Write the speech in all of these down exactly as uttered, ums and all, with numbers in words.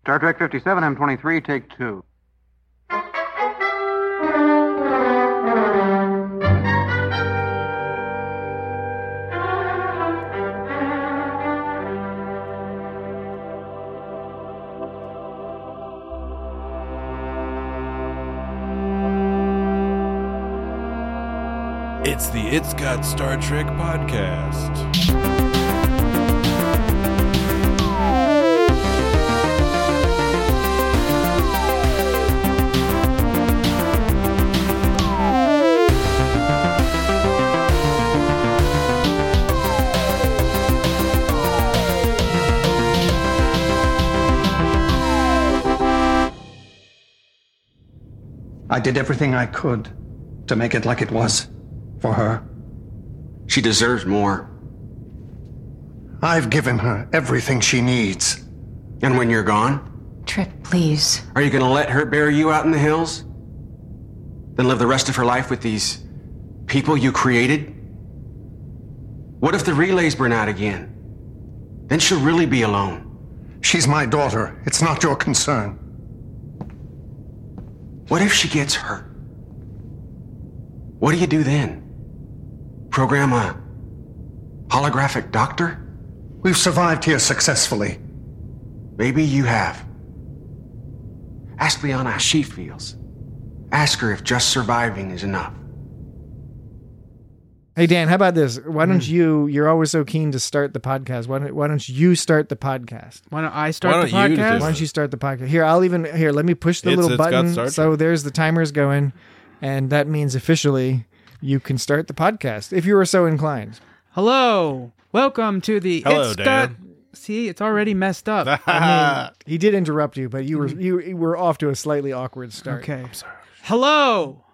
Star Trek fifty-seven, M twenty-three, take two. It's the It's Got Star Trek podcast. I did everything I could to make it like it was. For her. She deserves more. I've given her everything she needs. And when you're gone? Trip, please. Are you gonna let her bury you out in the hills? Then live the rest of her life with these people you created? What if the relays burn out again? Then she'll really be alone. She's my daughter. It's not your concern. What if she gets hurt? What do you do then? Program a holographic doctor? We've survived here successfully. Maybe you have. Ask Liana how she feels. Ask her if just surviving is enough. Hey, Dan, how about this? Why don't you, you're always so keen to start the podcast. Why don't, why don't you start the podcast? Why don't I start Why the don't you do podcast? it? Why don't you start the podcast? Here, I'll even, here, let me push the It's- little it's got button. Star Trek. So there's the timers going. And that means officially you can start the podcast if you are so inclined. Hello. Welcome to the Hello, It's Dan. Got... See, it's already messed up. I mean, he did interrupt you, but you were you, you were off to a slightly awkward start. Okay. I'm sorry. Hello.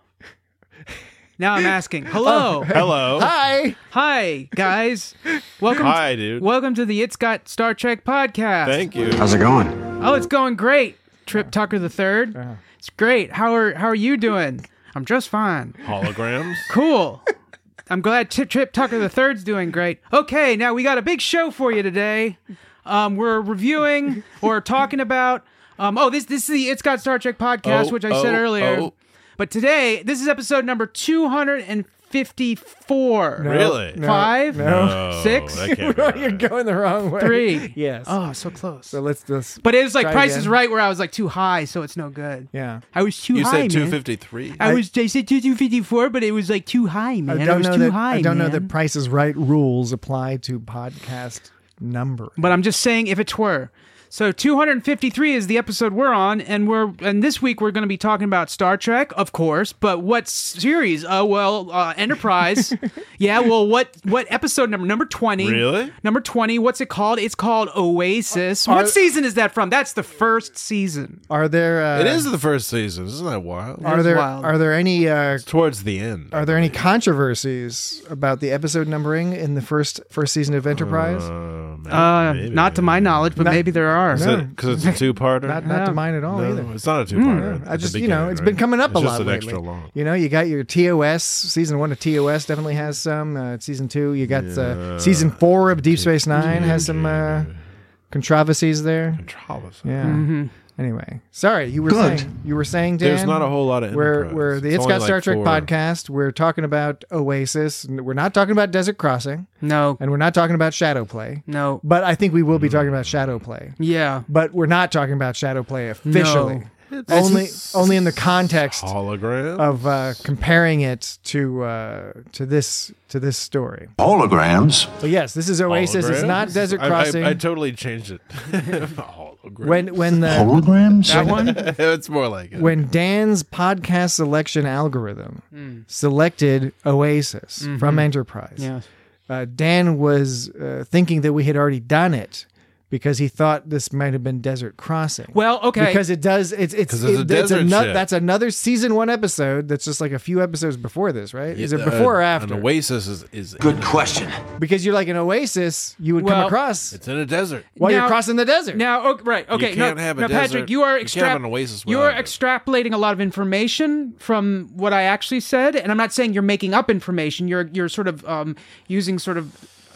Now I'm asking. Hello. Hello. Hi. Hi, guys. Welcome. Hi, dude. Welcome to the It's Got Star Trek podcast. Thank you. How's it going? Oh, it's going great. Trip Tucker the third. Uh-huh. It's great. How are How are you doing? I'm just fine. Holograms? Cool. I'm glad Trip, Trip Tucker the third's doing great. Okay, now we got a big show for you today. Um, we're reviewing or talking about. Um, oh, this this is the It's Got Star Trek podcast, Oh, which I said oh, earlier. oh. But today, this is episode number two hundred fifty-four. No, Really? no, Five? No. No, Six? that can't be You're right. going the wrong way. Three. Yes. Oh, so close. So let's just. But it was like try Price again. is Right, where I was like too high, so it's no good. Yeah. I was too You high, said man. two fifty-three? I was. They said two fifty-four, but it was like too high, man. I It don't was know too that. high. I don't know man. that Price is Right rules apply to podcast numbering. But I'm just saying if it were. So two hundred fifty-three is the episode we're on, and we're and this week we're going to be talking about Star Trek, of course. But what series? Oh, well, uh, Enterprise. Yeah, well, what what episode number? Number twenty. Really? Number twenty. What's it called? It's called Oasis. Are- what season is that from? That's the first season. Are there? Uh, It is the first season. Isn't that wild? Are is there? wild. Are there any? Uh, Towards the end. are there any controversies about the episode numbering in the first first season of Enterprise? Uh, maybe, Uh, maybe. not to my knowledge, but Not- maybe there are. Is No. it because it's a two-parter? not not to yeah. mine at all no, either. it's not a two-parter. I at the just, you know, beginning, it's right? been coming up it's a just lot an lately. extra long. You know, you got your T O S season one of T O S definitely has some. Uh, season two, you got Yeah. uh, season four of Deep Space Nine has some uh, controversies there. Controversy. Yeah. Mm-hmm. Anyway, sorry, you were Good. saying you were saying Dan. There's not a whole lot of We're Enterprise. we're the It's It's only Got Star like Trek four. podcast. We're talking about Oasis. We're not talking about Desert Crossing, No, and we're not talking about Shadow Play. no. But I think we will be talking about Shadow Play. Yeah. But we're not talking about Shadow Play officially. It's Only only in the context hologram of uh, comparing it to uh, to this to this story. Holograms. But yes, this is Oasis. It's not Holograms? Desert I- I- Crossing. I, totally changed it. Hologram. when when the Holograms? That one? it's more like it. when Dan's podcast selection algorithm selected Oasis from Enterprise, Yeah. uh, Dan was uh, thinking that we had already done it because he thought this might have been Desert Crossing. Well, okay. Because it does, it's it's 'Cause it's a it- desert ano- ship. that's another season one episode. That's just like a few episodes before this, right? Is it Uh, before or after? An oasis is, is Good question. Because you're like an oasis, you would come Well, across It's in a desert. while Now- you're crossing the desert. Now, okay, right, okay. You no, can't have a no, desert- Patrick, you are you can't have extra- an oasis You are without it. extrapolating a lot of information from what I actually said, and I'm not saying you're making up information. You're you're sort of um, using sort of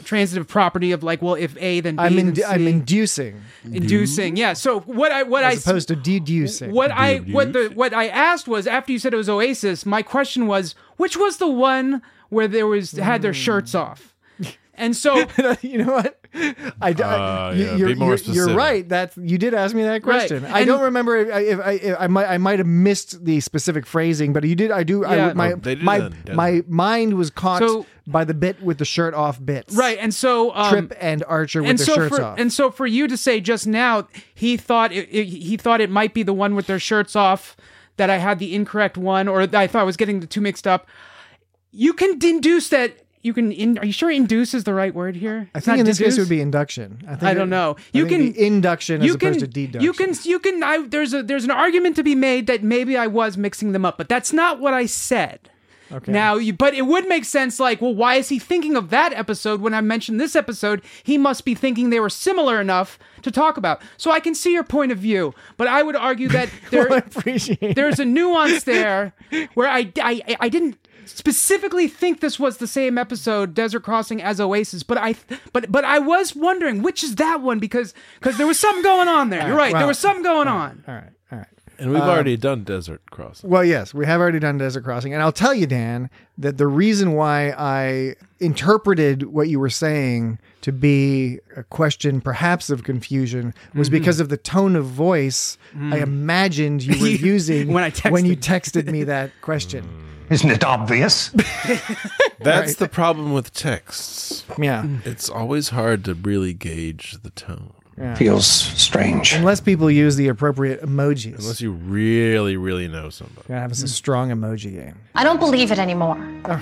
transitive property of like, well, if A, then B, I'm, then in, C. I'm inducing. Inducing, yeah. So what I what As I opposed to deducing. what I what the what I asked was, after you said it was Oasis, my question was, which was the one where there was had their shirts off? And so, you know what? I, Uh, you, yeah, you're, be more you're, specific. you're right. That you did ask me that question. Right. I And- don't remember if I, if I, if I might I might have missed the specific phrasing, but you did. I do. Yeah. I, my Oh, they did my that in my mind was caught So- by the bit with the shirt off bits. right, and so um, Trip and Archer with and their so shirts for off. and so for you to say just now, he thought it, it, he thought it might be the one with their shirts off, that I had the incorrect one, or that I thought I was getting the two mixed up. You can induce that. You can. In, are you sure induce is the right word here? I It's think not in this case deduce? it would be induction. I, think I don't it- know. I You think can be induction as you opposed can, to deduction. You can you can I there's a there's an argument to be made that maybe I was mixing them up, but that's not what I said. Okay. Now, you, but it would make sense. Like, well, why is he thinking of that episode when I mentioned this episode? He must be thinking they were similar enough to talk about. So I can see your point of view, but I would argue that there Well, I appreciate there's a nuance there where I, I I didn't specifically think this was the same episode, Desert Crossing, as Oasis, but I but but I was wondering which is that one, because because there was something going on there. You're right, well, there was something going on. All right. All right. And we've already done Desert Crossing. Well, yes, we have already done Desert Crossing. And I'll tell you, Dan, that the reason why I interpreted what you were saying to be a question perhaps of confusion was Mm-hmm. because of the tone of voice I imagined you were using When I texted. when you texted me that question. Isn't it obvious? That's Right. the problem with texts. Yeah. It's always hard to really gauge the tone. Feels strange. Unless people use the appropriate emojis. Unless you really, really know somebody. Gotta have us a strong emoji game. I don't believe it anymore.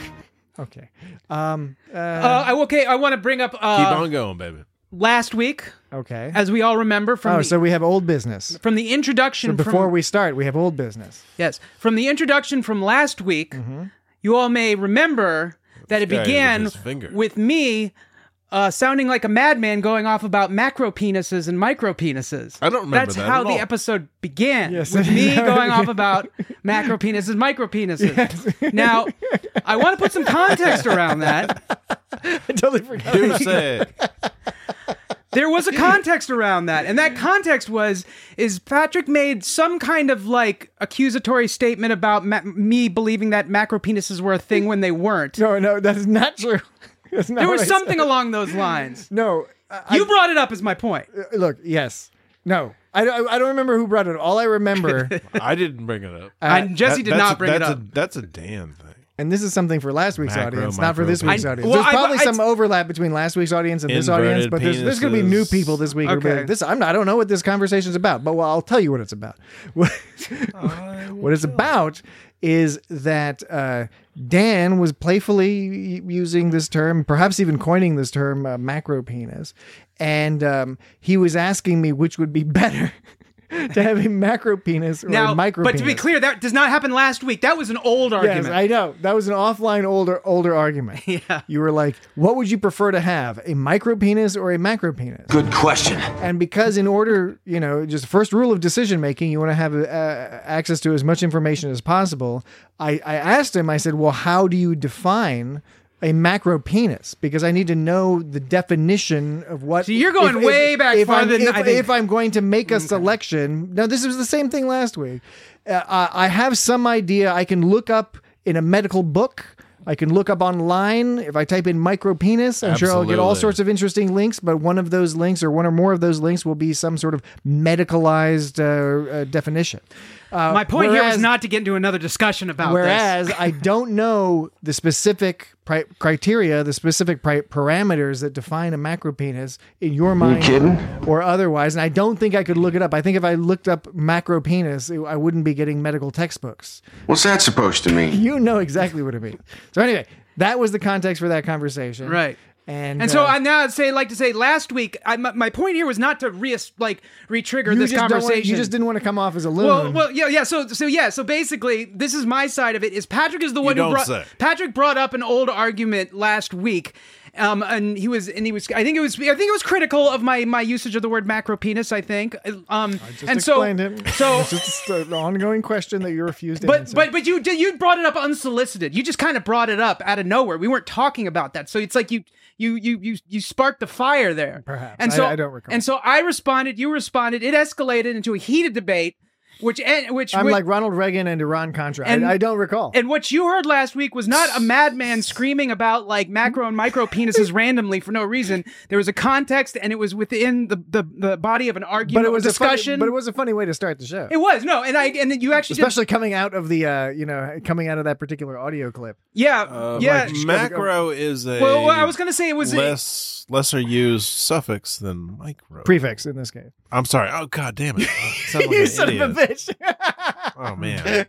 Okay. Um, uh, Uh, I- okay, I want to bring up Keep uh, on going, baby. last week, okay. as we all remember from Oh, the, so we have old business. from the introduction. So before from, we start, we have old business. yes, from the introduction from last week, you all may remember that it guy with began his finger. with me uh, sounding like a madman going off about macro penises and micro penises. I don't remember That's that how at the all. episode began, Yes. with me going off about macro penises, micro penises. Now, I want to put some context around that. I totally forgot. Do say it. There was a context around that, and that context was is Patrick made some kind of like accusatory statement about ma- me believing that macro penises were a thing when they weren't. No, no, that is not true. That's not There what was I something said. along those lines. No, I, You brought it up as my point. I- look. Yes, no. I don't. I don't remember who brought it. All I remember, I didn't bring it up. and Jesse That- did that's not a- bring it that's up. A, that's a Dan thing. and this is something for last week's Macro, audience, not for micro this week's I- audience. well, There's I- probably I- some overlap between last week's audience and this audience, Inverted but there's, there's going to be new penises. people this week. who will be Okay. like, This I'm not. I don't know what this conversation's about, but well, I'll tell you what it's about. What, what it's about is that uh, Dan was playfully using this term, perhaps even coining this term, uh, macro penis, and um, he was asking me which would be better. To have a macro penis or Now, a micro but penis. to be clear, that does not happen last week. That was an old argument. Yes, I know. That was an offline older older argument. Yeah. You were like, what would you prefer to have? A micro penis or a macro penis? Good question. And because in order, you know, just first rule of decision making, you want to have uh, access to as much information as possible. I, I asked him, I said, well, how do you define a macro penis? Because I need to know the definition of what. So you're going way back if farther I'm, than if, I think. if I'm going to make a selection. Now, this was the same thing last week. Uh, I I have some idea. I can look up in a medical book. I can look up online. If I type in micro penis, I'm sure I'll get all Absolutely. sorts of interesting links, but one of those links or one or more of those links will be some sort of medicalized uh, uh, definition. Uh, My point here was whereas- not to get into another discussion about Whereas this. I don't know the specific pri- criteria, the specific pri- parameters that define a macro penis in your mind kidding? or otherwise, and I don't think I could look it up. I think if I looked up macro penis, it- I wouldn't be getting medical textbooks. What's that supposed to mean? You know exactly what it means. So anyway, that was the context for that conversation, Right. And And so uh, I now say like to say last week. I, my, my point here was not to re like re-trigger you this just don't conversation. want, you just didn't want to come off as a loon. Well, well, yeah, yeah. So, so yeah. So basically, this is my side of it. Is Patrick is the one who don't brought say. Patrick brought up an old argument last week, Um, and he was, and he was. I think it was. I think it was critical of my my usage of the word macro penis. I think. Um, I just and explained so, it. So it's just an ongoing question that you refused to But answer. but but you did you brought it up unsolicited. You just kind of brought it up out of nowhere. We weren't talking about that. So it's like you you you you you sparked the fire there. Perhaps. And so I- I don't recall. And so I responded. You responded. It escalated into a heated debate, which en- which I'm which- like Ronald Reagan and Iran Contra. And- I, I don't recall. And what you heard last week was not a madman screaming about like macro and micro penises randomly for no reason. There was a context, and it was within the the, the body of an argument, but it was discussion. A funny, but it was a funny way to start the show. It was no, and I and you actually Especially coming out of the, uh, you know, coming out of that particular audio clip. did, yeah Uh, yeah. like macro is a well, well, I was gonna say it was less lesser used suffix than micro. Prefix in this case. I'm sorry. Oh god damn it! I sound like You an son idiot. of a bitch. Oh man,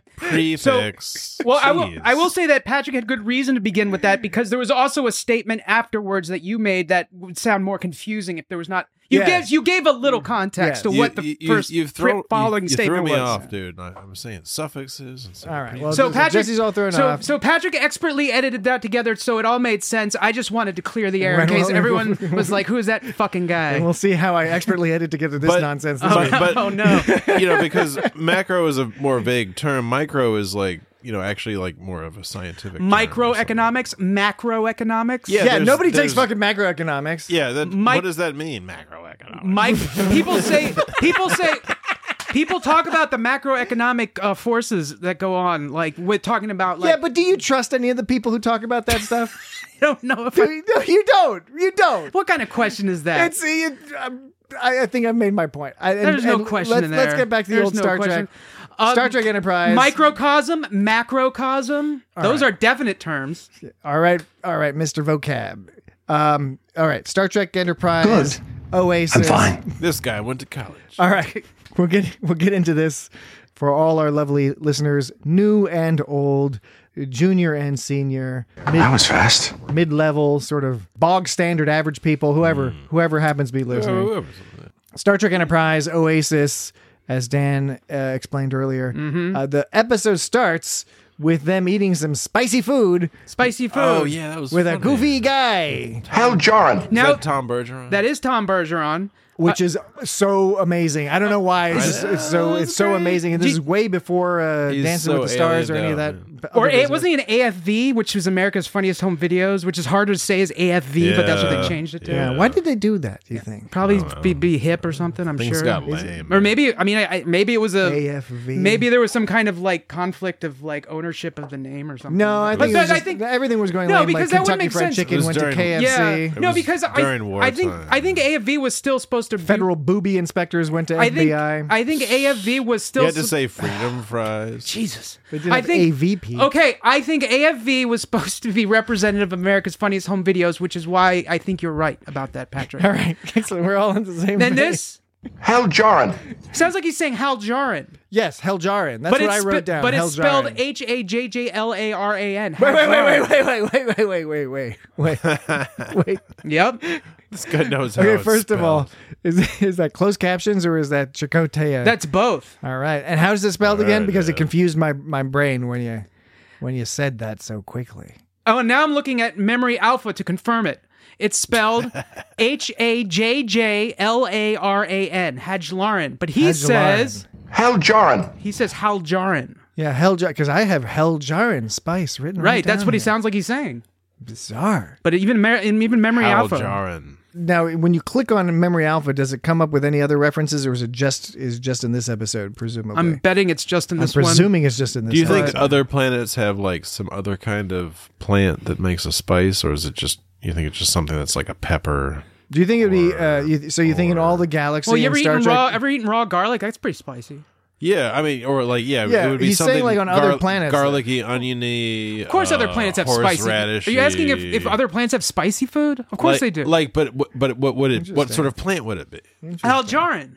prefix. Well, I will. Jeez. I will say that Patrick had good reason to begin with that because there was also a statement afterwards that you made that would sound more confusing if there was not. You Yes. gave you gave a little context Yes. to what the You- you- first you've fri- thrown, following you, you statement threw me was. off, dude. I, I was saying suffixes. And All right. Well, So so Patrick, Jesse's all thrown so, off. so Patrick expertly edited that together, so it all made sense. I just wanted to clear the air in Right, case well, everyone was like, "Who is that fucking guy?" and we'll see how I expertly edit together this But- nonsense. This oh, week. but- oh no! you know, because macro is a more vague term. Micro is like, you know, actually like more of a scientific term or something. Microeconomics, macroeconomics. Yeah, yeah, there's- nobody takes there's- fucking macroeconomics. Yeah, that, Mic- what does that mean? Macroeconomics. Mike, people say, people say, people talk about the macroeconomic uh, forces that go on, like with talking about, like, yeah, but do you trust any of the people who talk about that stuff? I don't know if Do I, you, no, you don't. You don't. what kind of question is that? It's you, um, I, I think I've made my point. I, and, There's no and question let's, in there. Let's get back to the There's old no Star question. Trek. Um, Star Trek Enterprise. Microcosm, macrocosm. Those right. are definite terms. All right, all right, Mister Vocab. Um, all right, Star Trek Enterprise. Good. Oasis. I'm fine. This guy went to college. All right, we'll get we'll get into this for all our lovely listeners, new and old, junior and senior, mid, That was fast. mid-level, sort of bog standard average people, whoever whoever happens to be listening. Oh, whoever's on that. Star Trek Enterprise, Oasis, as Dan uh, explained earlier. Mm-hmm. Uh, the episode starts with them eating some spicy food Spicy food. Oh yeah, that was with a funny. goofy guy, Hal Jarrin. Is Now that Tom Bergeron? that is Tom Bergeron. which is so amazing. I don't know why it's, just, it's so it's so amazing, and this is way before uh, He's Dancing so with the Stars or any of aliened that. out, Or other a, business. wasn't he an A F V, which was America's Funniest Home Videos, which is harder to say as A F V, but that's what they Yeah, changed it to. Yeah. Why did they do that? Do you think? Probably be, be hip or something. I'm Things sure. got Is- lame. Or maybe I mean I, I- maybe it was a A F V. Maybe there was some kind of like conflict of like ownership of the name or something. No, I But think, it that- was just, I think everything was going No, lame. because like that wouldn't Kentucky make Fried sense. Chicken It was went during- to K F C. yeah. It No, was because I, during I think wartime. I think A F V was still supposed to be, Federal booby inspectors went to I F think B I. I think A F V was still You had to sup- say freedom fries. Jesus. They did I have think A V P. Okay, I think A F V was supposed to be representative of America's Funniest Home Videos, which is why I think you're right about that, Patrick. All right, excellent. We're all on the same. Then page. this Hal Jarrin. sounds like he's saying Hal Jarrin, yes, Hal Jarrin. That's but what I it's wrote spe- down. but Hal it's spelled Jarrin. H A J J L A R A N. Wait, wait, wait, wait, wait, wait, wait, wait, wait, wait, wait, wait. Yep. This guy knows how Okay, it's first of all, spelled. is is that closed captions or is that Chakotay? That's both. all right. And how's it spelled again? right, Because it yeah. confused my my brain when you when you said that so quickly. Oh, and now I'm looking at Memory Alpha to confirm it. It's spelled H A J J L A R A N, Hajlarin. But he Hajlarin. says Hal Jarrin. he says Hal Jarrin. Yeah, Hell Jar because I have Hell Jarrin spice written right, Right, that's down what he here. sounds like he's saying. Bizarre. But even Mer- in even Memory Hal Alpha. Jarrin. Now, when you click on Memory Alpha, does it come up with any other references, or is it just is just in this episode? Presumably, I'm betting it's just in I'm this one. presuming it's just in this. Do you think episode. other planets have like some other kind of plant that makes a spice, or is it just you think it's just something that's like a pepper? Do you think it'd be? Uh, you, so you think in all the galaxy? Well, you and ever Star eaten Trek, raw? Ever eaten raw garlic? That's pretty spicy. Yeah, I mean, or like yeah, Yeah, it would be he's something saying, like, on other planets. garlicky, oniony. Of course, other planets have spicy. Are you asking if, if other planets have spicy food? Of course like, they do. Like, but but what would it? What Interesting. sort of plant would it be? Hal Jarrin.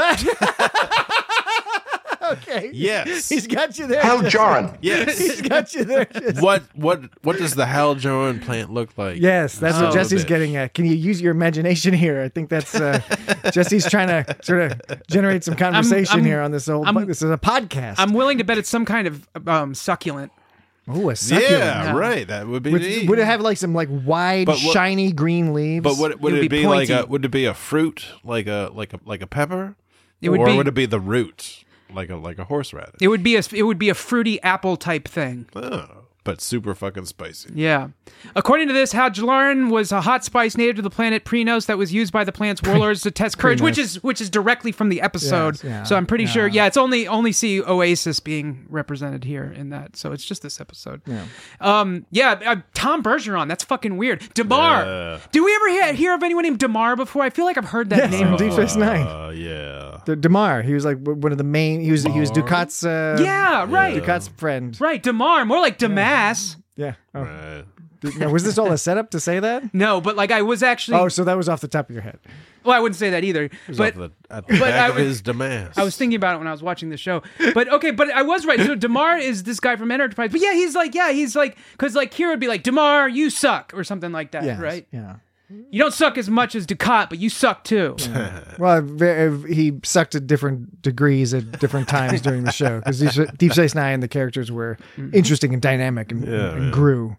okay. Yes. He's got you there. Hal Jesse. Jarrin. Yes. He's got you there. Jesse. what what what does the Hal Jarrin plant look like? Yes, that's Oh. what Jesse's Bitch. getting at. Can you use your imagination here? I think that's uh, Jesse's trying to sort of generate some conversation I'm- here on this old. I'm- this is a podcast. I'm willing to bet it's some kind of um, succulent. Oh, a succulent. Yeah, Yeah. right. That would be Would, neat. would it have like some like wide, But what- shiny green leaves? But would, would It it, would be, be like pointy. a would it be a fruit like a like a like a pepper? It would or be- would it be the root like a like a horseradish? It would be a it would be a fruity apple type thing. Oh, but super fucking spicy. Yeah. According to this, Haljarin was a hot spice native to the planet Prenos that was used by the planet's warlords to test courage, which is which is directly from the episode. Yes, yeah, so I'm pretty yeah. sure. Yeah, it's only only see Oasis being represented here in that. So it's just this episode. Yeah. Um. Yeah. Uh, Tom Bergeron. That's fucking weird. Damar. Yeah. Do we ever hear, hear of anyone named Damar before? I feel like I've heard that Yes, name in before. Deep Space Nine. Uh, yeah. The Damar. He was like one of the main. He was he was Ducat's. Uh, Yeah. Right. Ducat's friend. Right. Damar. More like Damas. Yeah. Oh. Right. Now, was this all a setup to say that? No, but like I was actually. Oh, so that was off the top of your head. Well, I wouldn't say that either. But Off the, at the but back I of was- his Damas. I was thinking about it when I was watching the show. But okay, but I was right. So Damar is this guy from Enterprise. But yeah, he's like, yeah, he's like, because like Kira would be like, Damar, you suck, or something like that, Yes, right? Yeah. You don't suck as much as Ducat, but you suck too. Well, ve- he sucked at different degrees at different times during the show because Deep Space Nine, the characters were interesting and dynamic and, Yeah, and yeah. grew.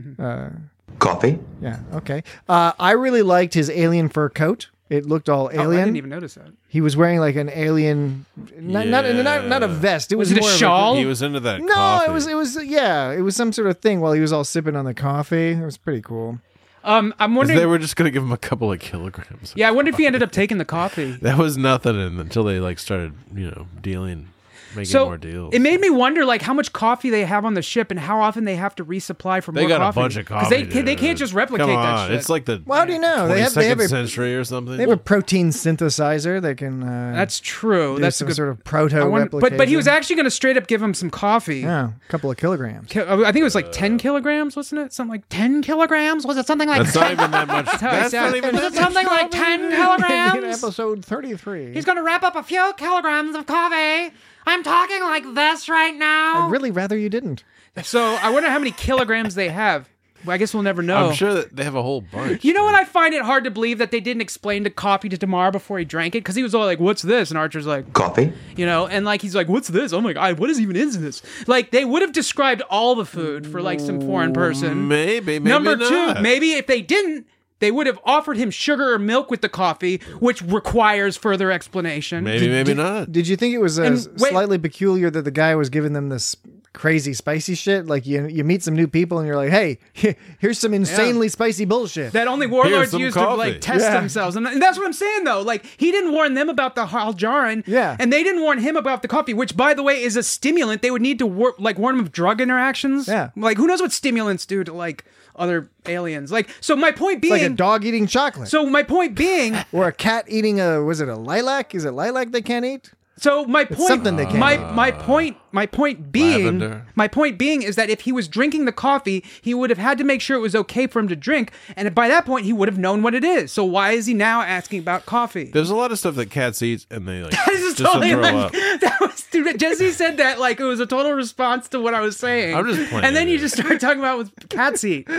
Coffee? Yeah. Okay. Uh, I really liked his alien fur coat. It looked all Oh, I alien. didn't even notice that. He was wearing like an alien, not not, not, not a Yeah. vest. It was, Was it a more of shawl? He was into that. No, coffee. it was it was yeah, it was some sort of thing while he was all sipping on the coffee. It was pretty cool. Um, I'm 'Cause wondering. They were just gonna give him a couple of kilograms. Yeah, I wonder if he ended up taking the coffee. That was nothing in- until they like started, you know, dealing, making So more deals. it made me wonder, like, how much coffee they have on the ship and how often they have to resupply for They more got coffee. a bunch of 'Cause coffee. they can, they can't dude. just replicate Come that on. shit. It's like the Well, how do you know? They have they have twenty-second a century or something. they have a protein synthesizer. They can uh, That's true. do That's a some good. sort of proto I wonder- replication. but but he was actually going to straight up give him some coffee. yeah, a couple of kilograms. Ki- I think it was like ten kilograms, wasn't it? Something like ten kilograms? Was it something like That's not even that much. how I That's said not it. even Was that it something much like ten In kilograms? episode thirty-three. He's going to wrap up a few kilograms of coffee. I'm talking like this right now. I'd really rather you didn't. So I wonder how many kilograms they have. Well, I guess we'll never know. I'm sure that they have a whole bunch. You know what? I find it hard to believe that they didn't explain the coffee to Damar before he drank it, because he was all like, "What's this?" And Archer's like, Coffee? you know, and like he's like, "What's this? Oh my god, what is even in this?" Like they would have described all the food for like some foreign person. Maybe, maybe Number not. two, maybe if they didn't, they would have offered him sugar or milk with the coffee, which requires further explanation. Maybe, maybe not. Did you think it was uh, And wait- slightly peculiar that the guy was giving them this crazy spicy shit? Like you you meet some new people and you're like, hey, here's some insanely spicy bullshit. That only warlords some used to coffee. like test Yeah. themselves, and, and that's what I'm saying though. Like he didn't warn them about the Haljarin, Yeah. and they didn't warn him about the coffee, which by the way is a stimulant. They would need to war- like warn him of drug interactions. Yeah. like who knows what stimulants do to like other aliens? Like so, my point being, like a dog eating chocolate. so my point being, or a cat eating a was it a lilac? Is it lilac they can't eat? so my point, something they can't my eat. my point, my point being, Lavender. my point being is that if he was drinking the coffee, he would have had to make sure it was okay for him to drink, and by that point, he would have known what it is. So why is he now asking about coffee? There's a lot of stuff that cats eat, and they like This is just totally to throw like, up. that was stupid. Jesse said that like it was a total response to what I was saying. I'm just playing And then you it. just started talking about what cats eat.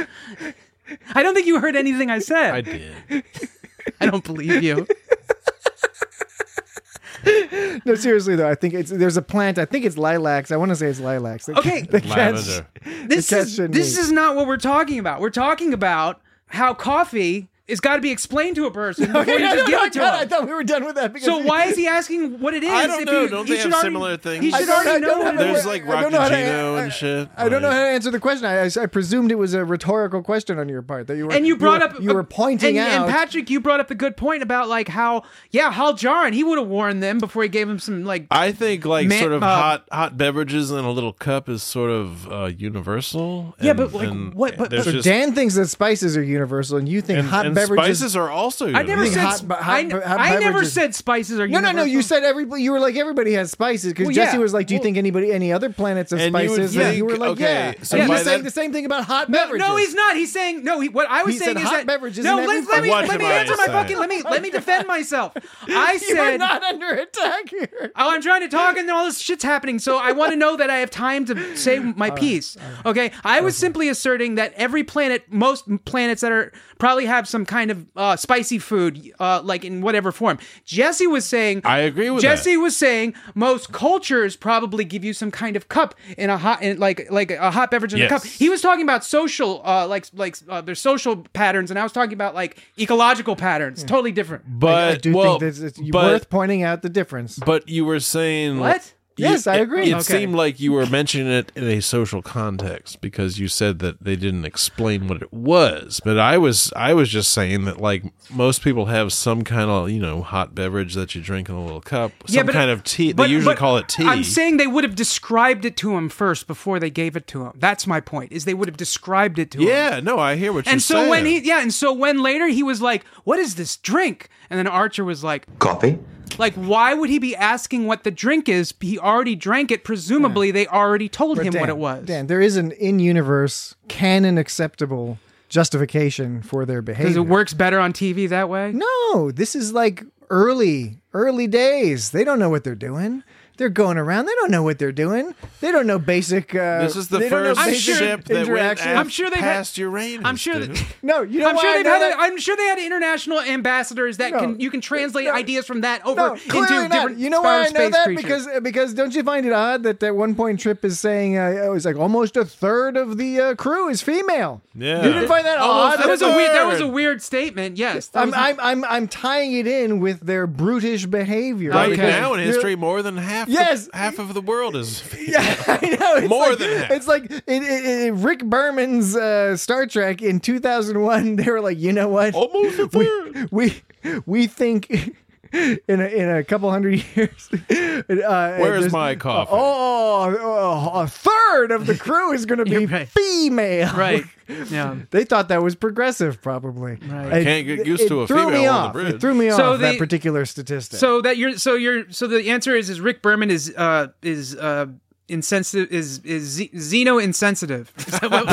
I don't think you heard anything I said. I did. I don't believe you. No, seriously though, I think it's there's a plant. I think it's lilacs. I want to say it's lilacs. The Okay. cat- the cats- Lavender. This cats is shouldn't this eat. is not what we're talking about. We're talking about how coffee is got to be explained to a person before Okay, you no, just no, give no, it to God, I him. thought we were done with that. Because So why is he asking what it is? I don't if know. He, Don't he they should have already- similar things? He I should don't- I already don't know. know what how it to There's is. work- like I don't know how to- Rockagino I- and shit. I don't know Like- how to answer the question. I, I, I presumed it was a rhetorical question on your part that you were. And you brought were, up you were pointing and, out. and Patrick, you brought up the good point about like how yeah, Haljarin, he would have warned them before he gave him some like I think like Man- sort of uh, hot hot beverages in a little cup is sort of uh, universal. Yeah, and- but, like, and what- but- there's so just- Dan thinks that spices are universal, and you think and, hot and beverages. spices are also. I never think said hot- sp- hot- I, hot I never beverages- said spices are no, no, universal. no. You said everybody. You were like everybody has spices because Well, Jesse yeah. was like, "Do you Well- think anybody, any other planets have And you would spices?" And you think- were like, okay, "Yeah." so and he by was saying that- the same thing about hot No, beverages. no, he's not. He's saying no. He, what I was He saying said is hot that beverages no. in Let, every let me What let me am I answer my saying? fucking. Let me let me defend myself. I You said are not under attack here. Oh, I'm trying to talk and all this shit's happening, so I want to know that I have time to say my piece. Okay, I was simply asserting that every planet, most planets that are probably have some kind of uh, spicy food, uh, like in whatever form. Jesse was saying, I agree with Jesse that. was saying most cultures probably give you some kind of cup in a hot, in like like a hot beverage in Yes. a cup. He was talking about social, uh, like like uh, their social patterns, and I was talking about like ecological patterns. Totally different. But I do well, think that it's but, worth pointing out the difference. but you were saying What? you- Yes, I agree. It, it Okay. seemed like you were mentioning it in a social context because you said that they didn't explain what it was. But I was I was just saying that like most people have some kind of, you know, hot beverage that you drink in a little cup, some Yeah, but- kind of tea. but- they usually but call it tea. I'm saying they would have described it to him first before they gave it to him. That's my point. Is they would have described it to him. yeah, no, I hear what you're And so saying. when he, yeah, and so when later he was like, "What is this drink?" And then Archer was like, Coffee? "Like, why would he be asking what the drink is? He already drank it. Presumably, they already told But him Dan, what it was." Dan, there is an in-universe, canon acceptable justification for their Because behavior. it works better on T V that way. No, this is like early, early days. They don't know what they're doing. They're going around. They don't know what they're doing. They don't know basic. Uh, this is the they don't know first I'm basic sure- ship that went interaction. I'm sure they've had- past Uranus. I'm sure dude. that. No, you know I'm why sure I they've know had. that? I'm sure they had international ambassadors that No. can you can translate No. ideas from that over No, into clearly not. different. You know why I outer know space that? creatures. Because because don't you find it odd that at one point Trip is saying uh, it was like almost a third of the uh, crew is female. Yeah. You didn't find that odd? that was a That's weird. That was a weird. weird statement. Yes, that I'm, was- I'm I'm I'm tying it in with their brutish behavior. Right Okay. now in You're- history, more than half Yes. the, half of the world is Yeah, I know. It's More like, than half. It's like in, in, in Rick Berman's uh, Star Trek in two thousand one. They were like, you know what? almost a third. We we think in a, in a couple hundred years. Uh, Where's there's- my coffee? Oh, oh, a third of the crew is going to be You're right. female. right. Yeah. They thought that was progressive, probably. Right. It- Can't get used it to a threw female me on the off. bridge. It threw me So off that the- particular statistic. So that you're so you're so the answer is is Rick Berman is uh is uh insensitive is is ze- xeno insensitive. Is that what-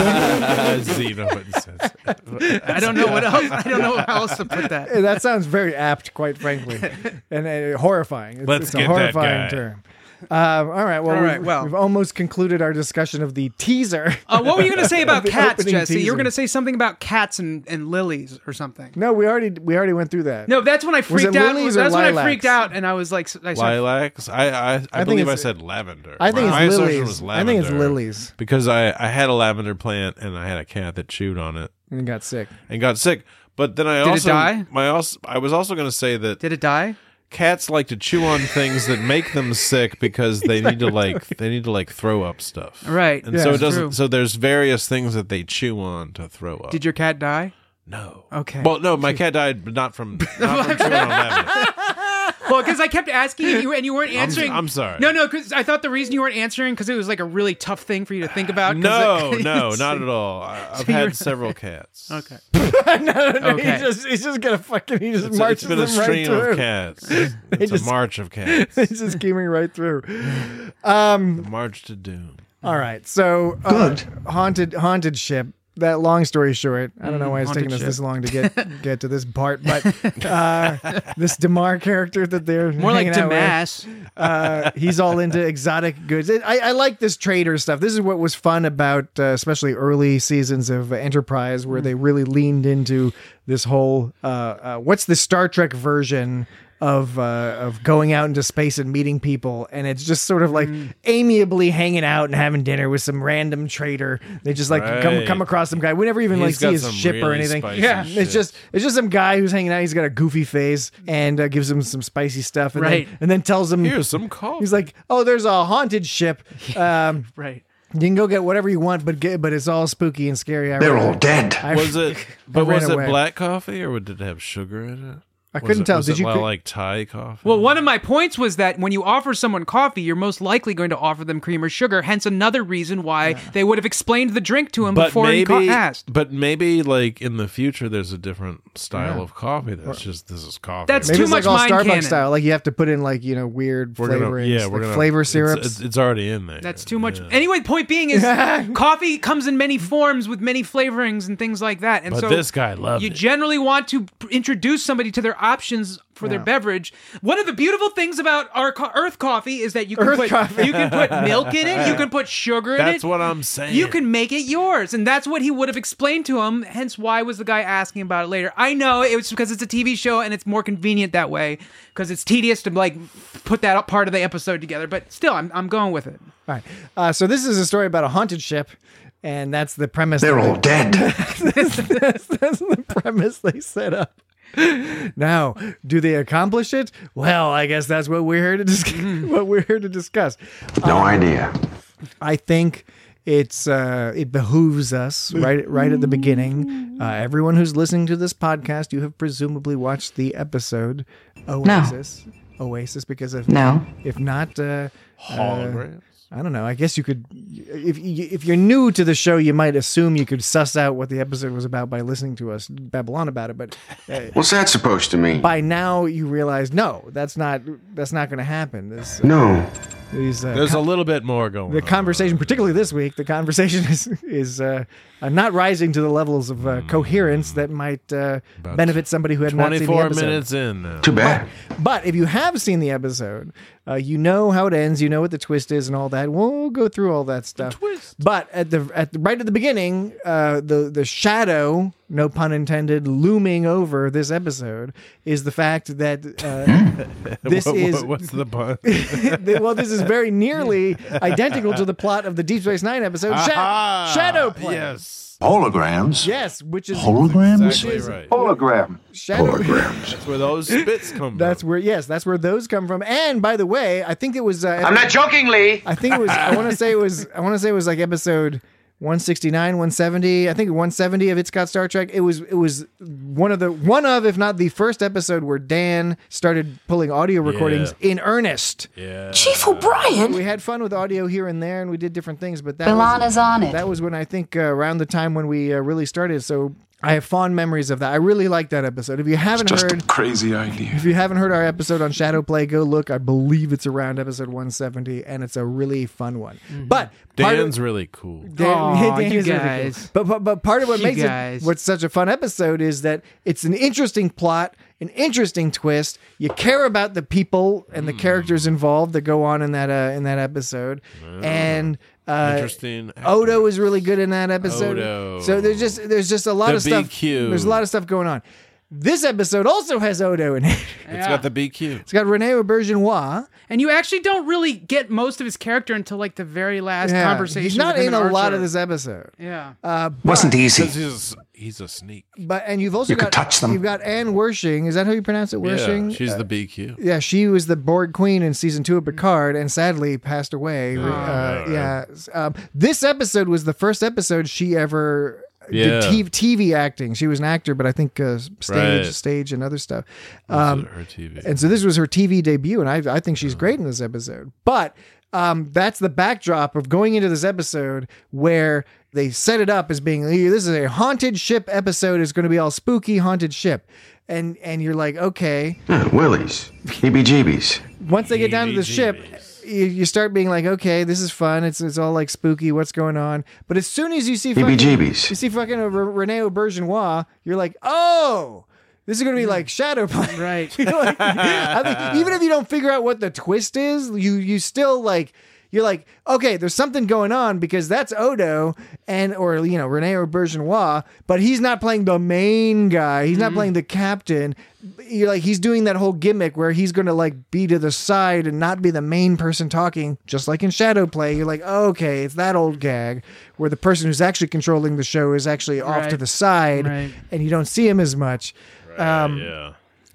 Xeno insensitive. I don't know what else. I don't know how else to put that. Uh, that sounds very apt, quite frankly, and uh, horrifying. It's, Let's it's a get that horrifying guy. term. Um, all right. Well, All right, we've, well. we've almost concluded our discussion of the teaser. Uh, what were you going to say about The cats, opening Jesse? You teaser. were going to say something about cats and, and lilies or something. No, we already we already went through that. No, that's when I it freaked out. lilies or That's when I lilacs? freaked out, and I was like, I said, Lilacs. I I, I, think believe I it's- said lavender. I think My it's assumption lilies. was I think it's lavender lilies, because I I had a lavender plant and I had a cat that chewed on it and you got sick. and got sick. But then I Did it also die? my also I was also going to say that did it die? cats like to chew on things that make them sick because they need to like they need to like throw up stuff. Right. And Yeah, so it it's doesn't true. so there's various things that they chew on to throw up. Did your cat die? No. Okay. Well, no, my cat died, but not from not from chewing on lavender. Well, because I kept asking you, and you weren't answering. I'm sorry. No, no, because I thought the reason you weren't answering because it was like a really tough thing for you to think about. 'cause No, it- no, not at all. I, I've you're- had several cats. Okay. no, no, no. Okay. He just he's just gonna fucking he just It's, marches it's been a them right stream through. of cats. It's just- a march of cats. He's just scheming right through. Um, The march to doom. All right. So uh, Good. haunted haunted ship. That long story short, I don't know why it's haunted taking us ship. this long to get get to this part, but uh, this Damar character that they're More like hanging out with, Damas. uh, he's all into exotic goods. It, I, I like this trader stuff. This is what was fun about, uh, especially early seasons of Enterprise, where they really leaned into this whole. Uh, uh, what's the Star Trek version of uh, of going out into space and meeting people? And it's just sort of like amiably hanging out and having dinner with some random trader. They just like come Right. come across some guy. We never even He's like see got his some ship or really anything. spicy Yeah, shit. it's just it's just some guy who's hanging out. He's got a goofy face and uh, gives him some spicy stuff, and Right. then, and then tells him Here's some coffee. he's like, "Oh, there's a haunted ship. Um, Right. you can go get whatever you want, but get, but it's all spooky and scary." I They're ran- all dead. I, was it? But ran was it away. black coffee or did it have sugar in it? I Was couldn't it- tell. Was Did it you? well, cre- like Thai coffee? Well, one of my points was that when you offer someone coffee, you're most likely going to offer them cream or sugar. Hence, another reason why they would have explained the drink to him but before maybe, he ca- asked. but maybe like in the future, there's a different style of coffee. That's just this is coffee. That's Maybe too it's much like all mind Starbucks cannon. style. Like you have to put in like you know weird we're gonna, flavorings, yeah, we're like gonna flavor it's- syrups. It's, it's already in there. That's too much. Yeah. Anyway, point being is coffee comes in many forms with many flavorings and things like that. And But so this guy loved you it. generally want to p- introduce somebody to their options for their Yeah. beverage. One of the beautiful things about our co- Earth coffee is that you can Earth put coffee. you can put milk in it, you can put sugar in it. That's what I'm saying. You can make it yours, and that's what he would have explained to him. Hence, why was the guy asking about it later? I know it was because it's a T V show and it's more convenient that way because it's tedious to like put that up part of the episode together. But still, I'm I'm going with it. All right. Uh, so this is a story about a haunted ship, and that's the premise. They're that all dead. that's, that's, that's the premise they set up. Now, do they accomplish it? Well, I guess that's what we're here to dis- what we're here to discuss. No idea. I think it's uh, it behooves us right right at the beginning. Uh, everyone who's listening to this podcast, you have presumably watched the episode Oasis. Oasis, because if No. if not, uh, Holograms. I don't know. I guess you could, if you- if you're new to the show, you might assume you could suss out what the episode was about by listening to us babble on about it. But uh, What's that supposed to mean? by now, you realize no, that's not that's not going to happen. This, uh, No. these, uh, There's a little bit more going the on. conversation, particularly this week, the conversation is is uh, uh, not rising to the levels of uh, coherence that might uh, About benefit somebody who had not seen the twenty-four episode. minutes in now. Too bad. But if you have seen the episode, uh, you know how it ends. You know what the twist is and all that. We'll go through all that stuff. twist. But at the at the, right at the beginning, uh, the the shadow, no pun intended, looming over this episode is the fact that uh, this What- is what- what's the pun? well, this is very nearly identical to the plot of the Deep Space Nine episode, Sha- Aha! Shadow Play. Yes. Holograms? Yes, which is Holograms? Exactly is- right. Hologram. Shadow. That's where those spits come That's from. where yes, that's where those come from. And by the way, I think it was. Uh, I'm not joking, Lee. I think it was. I want to say it was. I want to say it was like episode one sixty-nine, one seventy. I think one seventy of It's Got Star Trek. It was. It was one of the one of, if not the first episode where Dan started pulling audio recordings in earnest. Yeah. Chief O'Brien? We had fun with audio here and there, and we did different things. But that Milana's was, on it. That was when I think uh, around the time when we uh, really started. So I have fond memories of that. I really like that episode. If you haven't Just heard. a crazy idea. If you haven't heard our episode on Shadow Play, go look. I believe it's around episode one seventy, and it's a really fun one. But part Dan's of, really cool. Dan, Aw, Dan you is really cool. guys. But, but but part of what You makes guys. it what's such a fun episode is that it's an interesting plot, an interesting twist. You care about the people and the characters involved that go on in that uh, in that episode, and. Uh, Interesting. Odo is really good in that episode. Odo. So there's just there's just a lot The of stuff. B Q. There's a lot of stuff going on. This episode also has Odo in it. It's got the B Q. It's got Rene Auberjonois. And you actually don't really get most of his character until like the very last Yeah, conversation. he's not with him in a and lot Archer. of this episode. Yeah. Uh, Wasn't easy. Because he's, he's a sneak. but and you've also You could got touch them. You've got Anne Wershing. Is that how you pronounce it? Wershing. Yeah, she's Uh, the B Q. yeah, she was the Borg Queen in season two of Picard, and sadly passed away. Uh, right. yeah, um, this episode was the first episode she ever Yeah. did T- T V acting. She was an actor, but I think uh, stage, Right. stage, and other stuff. This Um, is her T V. And so this was her T V debut, and I, I think she's great in this episode. But um, that's the backdrop of going into this episode where they set it up as being this is a haunted ship episode. It's going to be all spooky haunted ship, and and you're like, okay. Huh, Willies. Heebie-jeebies. Once they get down to the ship, Heebie-jeebies. you, you start being like, okay, this is fun. It's it's all like spooky. What's going on? But as soon as you see fucking, Heebie-jeebies. you see fucking R- Rene Auberjonois, you're like, oh. This is going to be like Shadow Play. Right. You're like, I think even if you don't figure out what the twist is, you you still like you're like, okay, there's something going on because that's Odo and or you know Rene Auberjonois, but he's not playing the main guy. He's not playing the captain. You're like he's doing that whole gimmick where he's going to like be to the side and not be the main person talking, just like in Shadow Play. You're like, oh, okay, it's that old gag where the person who's actually controlling the show is actually off to Right. the side, Right. and you don't see him as much. Um, yeah.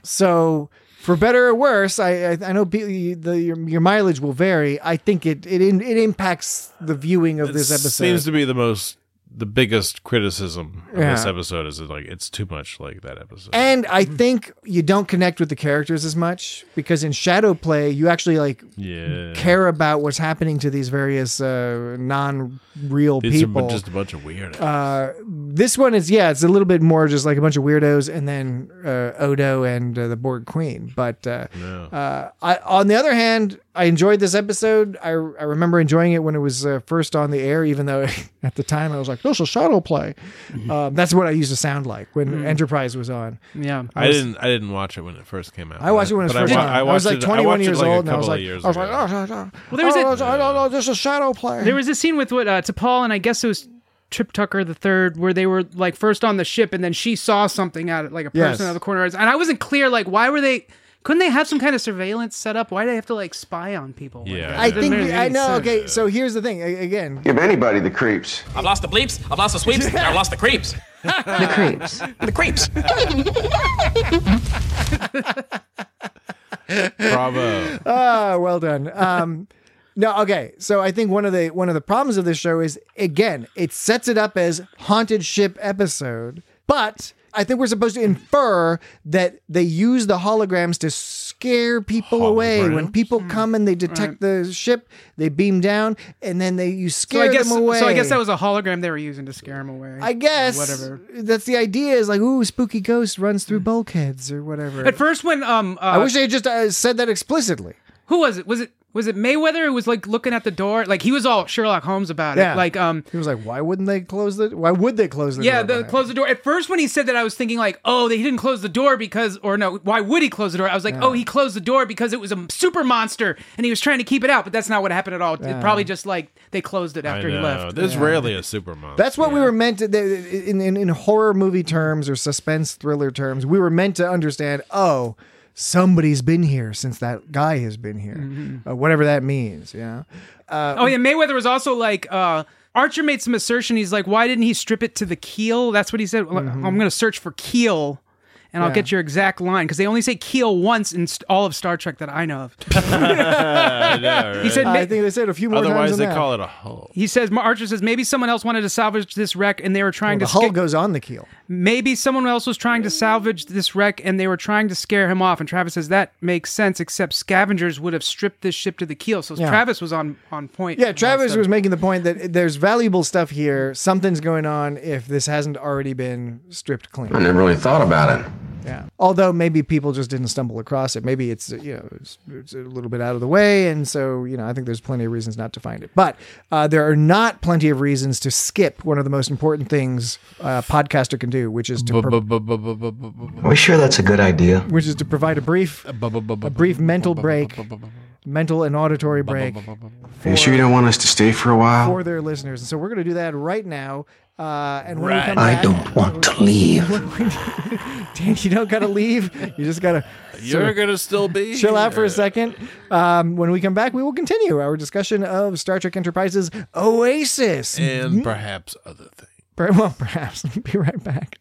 So, for better or worse, I I, I know pe- the your, your mileage will vary. I think it it in- it impacts the viewing of It this episode. seems to be the most, the biggest criticism of Yeah. this episode is that, like, it's too much like that episode. and I think you don't connect with the characters as much because in Shadow Play you actually like yeah. care about what's happening to these various uh, non-real These people. are just a bunch of weird. Uh, this one is yeah, it's a little bit more just like a bunch of weirdos, and then uh, Odo and uh, the Borg Queen. But uh, No. uh, I, on the other hand, I enjoyed this episode. I, I remember enjoying it when it was uh, first on the air, even though at the time I was like, this is shadow play. Um, that's what I used to sound like when Mm. Enterprise was on. Yeah. I didn't. I didn't watch it when it first came out. I watched it when it was But first I, wa- on. I, I, watched was like it, I twenty-one watched it years like a old, and I was couple like, of years I was like, ago. oh, oh, oh, Well, there was oh, a- oh, oh, oh, this is shadow play. There was a scene with what uh, T'Pol and I guess it was Trip Tucker the third, where they were like first on the ship, and then she saw something out of like a person Yes. out of the corner, and I wasn't clear. Like, why were they? Couldn't they have some kind of surveillance set up? Why do they have to like spy on people? like Yeah. that? I It doesn't think really we, make I any know. sense. Okay, so here's the thing. A- again, Give anybody the creeps. I've lost the bleeps, I've lost the sweeps, and I've lost the creeps. The creeps. The creeps. Bravo. ah, well done. Um, no, okay. So I think one of the one of the problems of this show is again, it sets it up as haunted ship episode, but I think we're supposed to infer that they use the holograms to scare people away. When people come and they detect the ship, they beam down, and then they you So scare I guess them away. so. I guess that was a hologram they were using to scare him away. I guess whatever. that's the idea. Is like, ooh, spooky ghost runs through bulkheads or whatever. At first, when um, uh, I wish they had just uh, said that explicitly. who was it? Was it was it Mayweather who was like looking at the door? Like he was all Sherlock Holmes about it. Yeah. Like um, He was like, why wouldn't they close the? Why would they close the? yeah, door the behind close the door. At first, when he said that, I was thinking like, oh, they didn't close the door because, or no, why would he close the door? I was like, oh, he closed the door because it was a super monster and he was trying to keep it out. But that's not what happened at all. It probably just like they closed it after I he know. left. There's rarely a super monster. That's what we were meant to, in, in, in horror movie terms or suspense thriller terms, we were meant to understand, oh, somebody's been here since that guy has been here. Mm-hmm. Uh, whatever that means, you know? Uh, Oh yeah, Mayweather was also like uh Archer made some assertion. He's like, why didn't he strip it to the keel? That's what he said. I'm going to search for keel, and I'll Yeah. get your exact line because they only say keel once in st- all of Star Trek that I know of. I know, right? He said, I ma- think they said a few more Otherwise, times they than that. call it a hull. he says, Archer says maybe someone else wanted to salvage this wreck, and they were trying The to. hull sca- goes on the keel. maybe someone else was trying to salvage this wreck, and they were trying to scare him off. And Travis says that makes sense, except scavengers would have stripped this ship to the keel. So Yeah. Travis was on on point. Yeah, Travis So- was making the point that there's valuable stuff here. Something's going on if this hasn't already been stripped clean. I never really thought about it. Yeah. Although maybe people just didn't stumble across it. Maybe it's, you know, it's, it's a little bit out of the way. And so, you know, I think there's plenty of reasons not to find it. But uh, there are not plenty of reasons to skip one of the most important things a podcaster can do, which is to, pro- Are we sure that's a good idea? which is to provide a brief, a brief mental break, mental and auditory break Are you sure you don't want us to stay for a while? for their listeners. And so we're going to do that right now. Uh, and when we come I back, don't want to leave. Dan, you don't got to leave. You just got to You're gonna still be chill out for a here. second. Um, when we come back, we will continue our discussion of Star Trek Enterprise's Oasis. and perhaps other things. Per- well, perhaps. Be right back.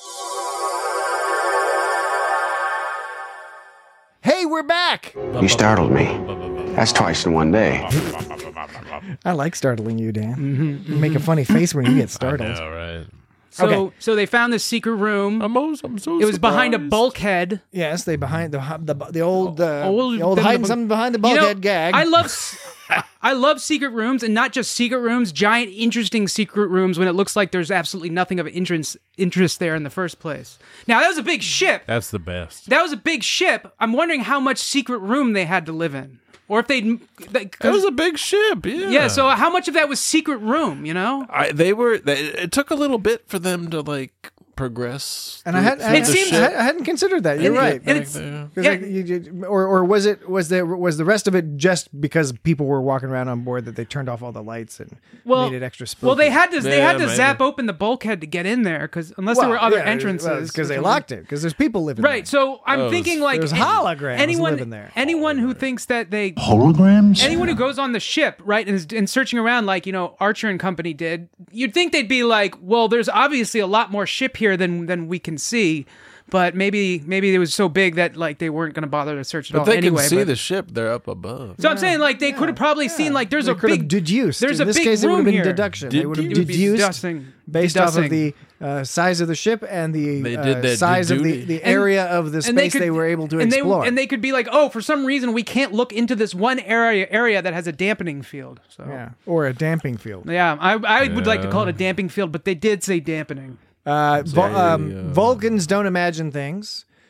Hey, we're back. You startled me. That's twice in one day. I like startling you, Dan. You make a funny face when you get I startled. know, right? So Okay. so they found this secret room. I'm, so- I'm so It was behind a surprised. bulkhead. Yes, they behind the the the old uh, Old- the old the- hiding the- something behind the You know, bulkhead gag. I love s- I love secret rooms, and not just secret rooms, giant interesting secret rooms when it looks like there's absolutely nothing of interest interest there in the first place. Now that was a big ship. That's the best. That was a big ship. I'm wondering how much secret room they had to live in. Or if they'd It was a big ship. Yeah. yeah, so how much of that was secret room, you know? I, they were. They, it took a little bit for them to like progress. and I, had, through I, It had- seems- I hadn't considered that. You're And- right. and it's- there. 'Cause yeah. like, you, you- or or was it was there was the rest of it just because people were walking around on board that they turned off all the lights and Well, made it extra spooky? well, they had to they Yeah, had to maybe. zap open the bulkhead to get in there because unless there were other entrances, because or they something. locked it because there's people living Right, there. so I'm Oh, thinking like there's any- holograms anyone living there. anyone who thinks that they Holograms? anyone who goes on the ship, right, and is and searching around like, you know, Archer and company did, you'd think they'd be like, well, there's obviously a lot more ship here than than we can see, but maybe maybe it was so big that like they weren't going to bother to search it But all they anyway. can see but- the ship. They're up above. so I'm saying like they could have probably seen like there's They a could have big deduced. There's In a this big case, it would have room been here. deduction. They would have It would be deduced deducing. based off of Deducing. the uh, size of the ship and the They uh, did that size of the, duty. the And- area of the and they space they, could- were able to and explore. They, and they could be like, oh, for some reason we can't look into this one area area that has a dampening field. So yeah, or a damping field. yeah, I I would like to call it a Yeah. damping field, but they did say dampening. Uh, Vul- Very, um, uh, Vulcans don't imagine things.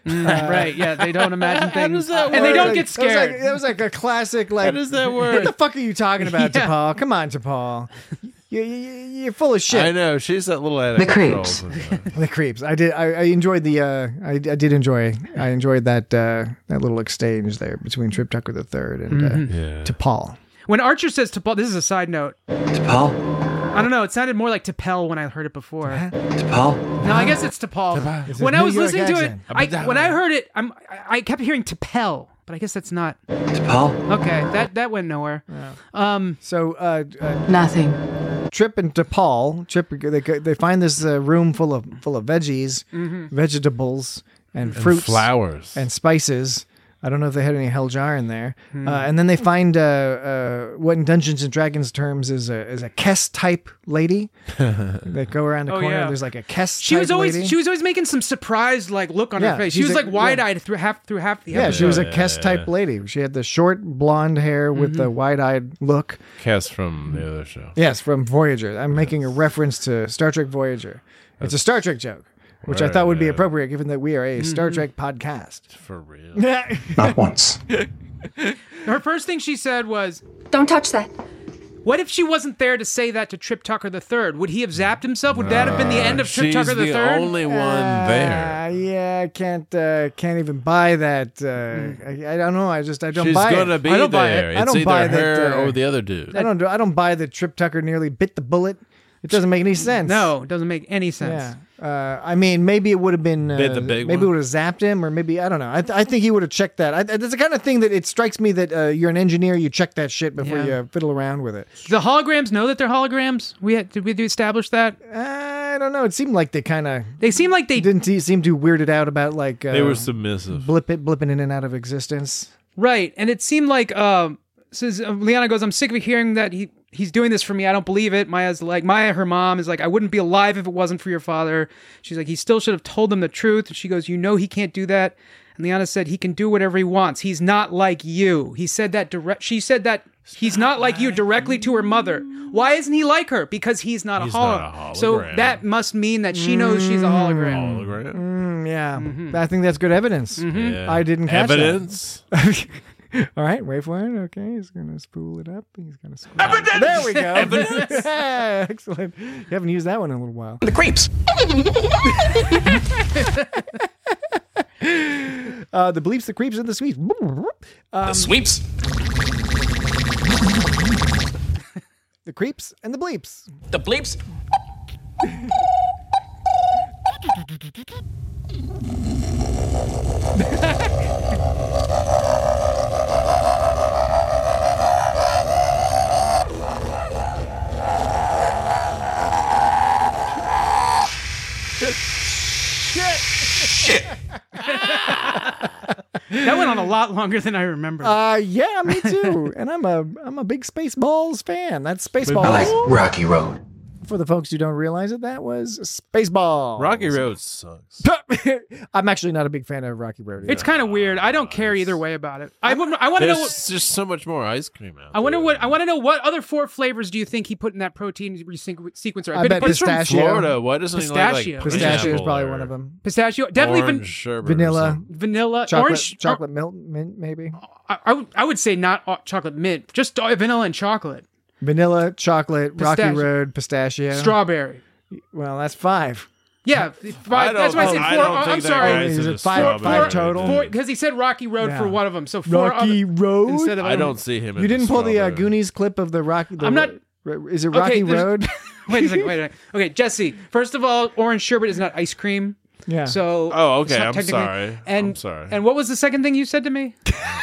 Mm, right? Yeah, they don't imagine things, does that and they work? don't Like, get that was scared. like- That was like a classic. Like, How does that what work? the fuck are you talking about, Yeah. T'Pol? Come on, T'Pol. You, you, you're full of shit. I know she's that little out of The control creeps. sometimes. The creeps. I did. I, I enjoyed the. Uh, I, I did enjoy. I enjoyed that. Uh, that little exchange there between Trip Tucker the Third and uh, Mm-hmm. Yeah. T'Pol. When Archer says T'Pol, this is a side note. T'Pol? I don't know. It sounded more like T'Pel when I heard it before. T'Pol? No, I guess it's T'Pol. It's When a I New was York listening to it, accent. I, when I heard it, I'm, I I kept hearing T'Pel, but I guess that's not. T'Pol? Okay, that that went nowhere. Um, So uh, uh, Nothing. Trip and T'Pol. Trip. They go- they find this uh, room full of full of veggies, vegetables, and fruits, And flowers. and spices. I don't know if they had any hell jar in there. Uh, and then they find uh, uh, what in Dungeons and Dragons terms is a is a Kess type lady. They go around the Oh, corner. yeah. There's like a Kess. she was type always lady. she was always making some surprised like look on Yeah, her face. She she's was a- like wide eyed through half through half the Yeah, episode. she was a Yeah, Kess yeah, type yeah. lady. She had the short blonde hair with the wide eyed look. Cass from the other show. Yes, from Voyager. I'm making a reference to Star Trek Voyager. It's a Star Trek joke, which I Right, thought would be yeah. appropriate given that we are a Star Trek podcast. For real. Yeah. Not once. Her first thing she said was, Don't touch that. "What if she wasn't there to say that to Trip Tucker the Third? Would he have zapped himself? Would that have been the end of Trip She's Tucker the the Third?" only one there. Uh, yeah, I can't uh, can't even buy that. Uh, I, I don't know. I just I don't She's buy gonna it. be I don't buy there. it. I It's don't either buy her that. Uh, or the other dude. I don't. do- I don't buy that Trip Tucker nearly bit the bullet. It doesn't make any sense. No, it doesn't make any sense. Yeah. Uh, I mean, maybe it would have been. Uh, Bit the big maybe one? it would have zapped him, or maybe I don't know. I, th- I think he would have checked that. I, that's the kind of thing that it strikes me that uh, you're an engineer. You check that shit before Yeah. you fiddle around with it. The holograms know that they're holograms. We had, did we do establish that? I don't know. It seemed like they kind of They seem like they didn't te- seem too weirded out about like uh, They were submissive. blip it, blipping in and out of existence. right, and it seemed like um, says uh, Liana goes, "I'm sick of hearing that he he's doing this for me. I don't believe it." Maya's like, Maya, her mom, is like, "I wouldn't be alive if it wasn't for your father." She's like, "He still should have told them the truth." And she goes, "You know he can't do that." And Liana said, "He can do whatever he wants. He's not like you." He said that direct. She said that he's not like you directly to her mother. Why isn't he like her? Because he's not, He's a, holo- not a So hologram. that must mean that she knows she's a hologram. Hologram. Mm, yeah, I think that's good evidence. Yeah. I didn't catch that. Evidence. All right, wait for it. Okay, he's gonna spool it up. He's gonna spool Evidence! It. There we go. Evidence. Excellent. You haven't used that one in a little while. The creeps. Uh, the bleeps, the creeps, and the sweeps. Um, The sweeps. the creeps and the bleeps. The bleeps. That went on a lot longer than I remember. Uh, yeah, me too. And I'm a I'm a big Spaceballs fan. That's Spaceballs. I like Rocky Road. For the folks who don't realize it, that was Spaceballs. Rocky Road sucks. I'm actually not a big fan of Rocky Road. It's kind of weird. I don't care either way about it. I, would- I want to know. There's What, just so much more ice cream out I wonder there. what. I want to know what other four flavors do you think he put in that protein resequ- sequencer? I bet but He's from Pistachio. Florida. Why doesn't Pistachio. he like, like Pistachio is pineapple probably or one of them. pistachio, definitely van- orange sherbet or Vanilla. something? vanilla, Chocolate, orange, chocolate milk, mint, maybe. I, I would. I would say not uh, chocolate mint, just uh, vanilla and chocolate, Vanilla, chocolate, Rocky Pistachio. Road, pistachio. strawberry. Well, that's five. Yeah, five, don't- that's why I said I four. don't I'm think that sorry. rises Is to it five- strawberry. five total? Four, because he said Rocky Road Yeah. for one of them. So four Rocky other, Road. instead of I don't see him. You in didn't pull the uh, strawberry. Goonies clip of the Rocky. The, I'm not- Is it Rocky Okay, there's- Road? Wait a second. Wait a second. Okay, Jesse. First of all, orange sherbet is not ice cream. yeah. So Oh, it's okay. not I'm technically- sorry. And I'm sorry. And what was the second thing you said to me?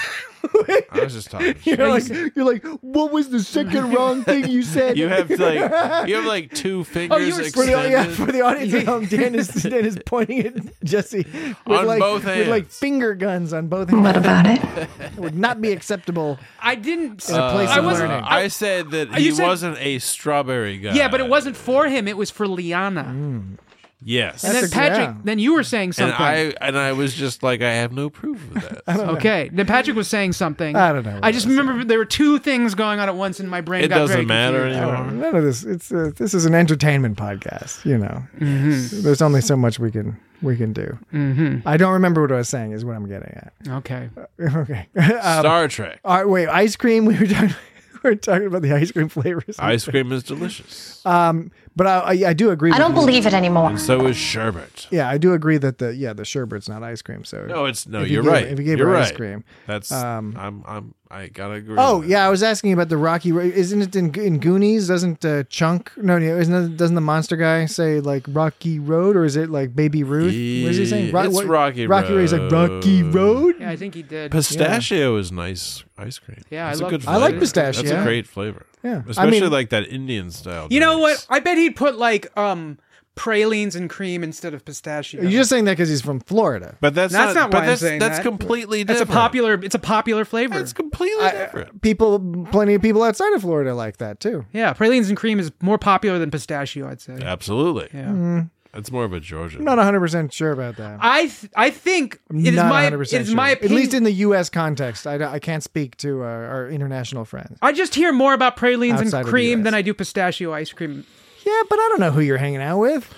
I was just talking. you're shit. like, you're like, what was the second wrong thing you said? You have like you have like two fingers you were- for the, extended. yeah, for the audience at home, Dan is, Dan is pointing at Jesse with On like, both with like hands. finger guns on both hands. What about it? It would not be acceptable. I didn't. In a place I of wasn't. learning. I said that You he said- wasn't a strawberry guy. Yeah, but it wasn't for him. It was for Liana. Yes. And then That's a- Patrick. yeah. Then you were saying and something. I and I was just like, I have no proof of that. Okay. Then Patrick was saying something. I don't know what I just I was remember there were two things going on at once, and my brain It got very doesn't matter confused. anymore. None of this. It's uh, this is an entertainment podcast. You know, Mm-hmm. there's only so much we can we can do. Mm-hmm. I don't remember what I was saying. Is what I'm getting at. Okay. Okay. Um, Star Trek. all right, wait, ice cream. We were talking. We were talking about the ice cream flavors. Ice cream is delicious. Um, but I, I, I do agree. I with don't you. believe it anymore. And so is sherbet. Yeah, I do agree that the yeah the sherbet's not ice cream. So No, it's no. if you You're gave- right. If you gave you're her right. ice cream, That's. Um, I'm. I'm. I gotta agree. Oh with that. yeah, I was asking about the Rocky. Ro- Isn't it in, in Goonies? Doesn't uh, Chunk? No, no, isn't it, doesn't the monster guy say like Rocky Road, or is it like Baby Ruth? What is he saying? Yeah, it's Rocky Rocky Road. He's like Rocky Road. Yeah, I think he did. Pistachio is nice ice cream. Yeah, I That's a love- good I flavor. like pistachio. That's a great flavor. Yeah. I especially mean- like that Indian style. You know drinks. what? I bet he'd put like um pralines and cream instead of pistachio. You're just saying that because he's from Florida. But that's, That's not but why I'm that's, saying that's that. completely It's a different. popular. It's a popular flavor. It's completely I- different. people, plenty of people outside of Florida like that too. Yeah, pralines and cream is more popular than pistachio, I'd say. Absolutely. Yeah. It's more of a Georgia. I'm not one hundred percent sure about that. I th- I think I'm it is not my one hundred it percent is sure. my At opinion. least in the U S context. I, don't- I can't speak to uh, our international friends. I just hear more about pralines Outside of and the cream U S. than I do pistachio ice cream. Yeah, but I don't know who you're hanging out with.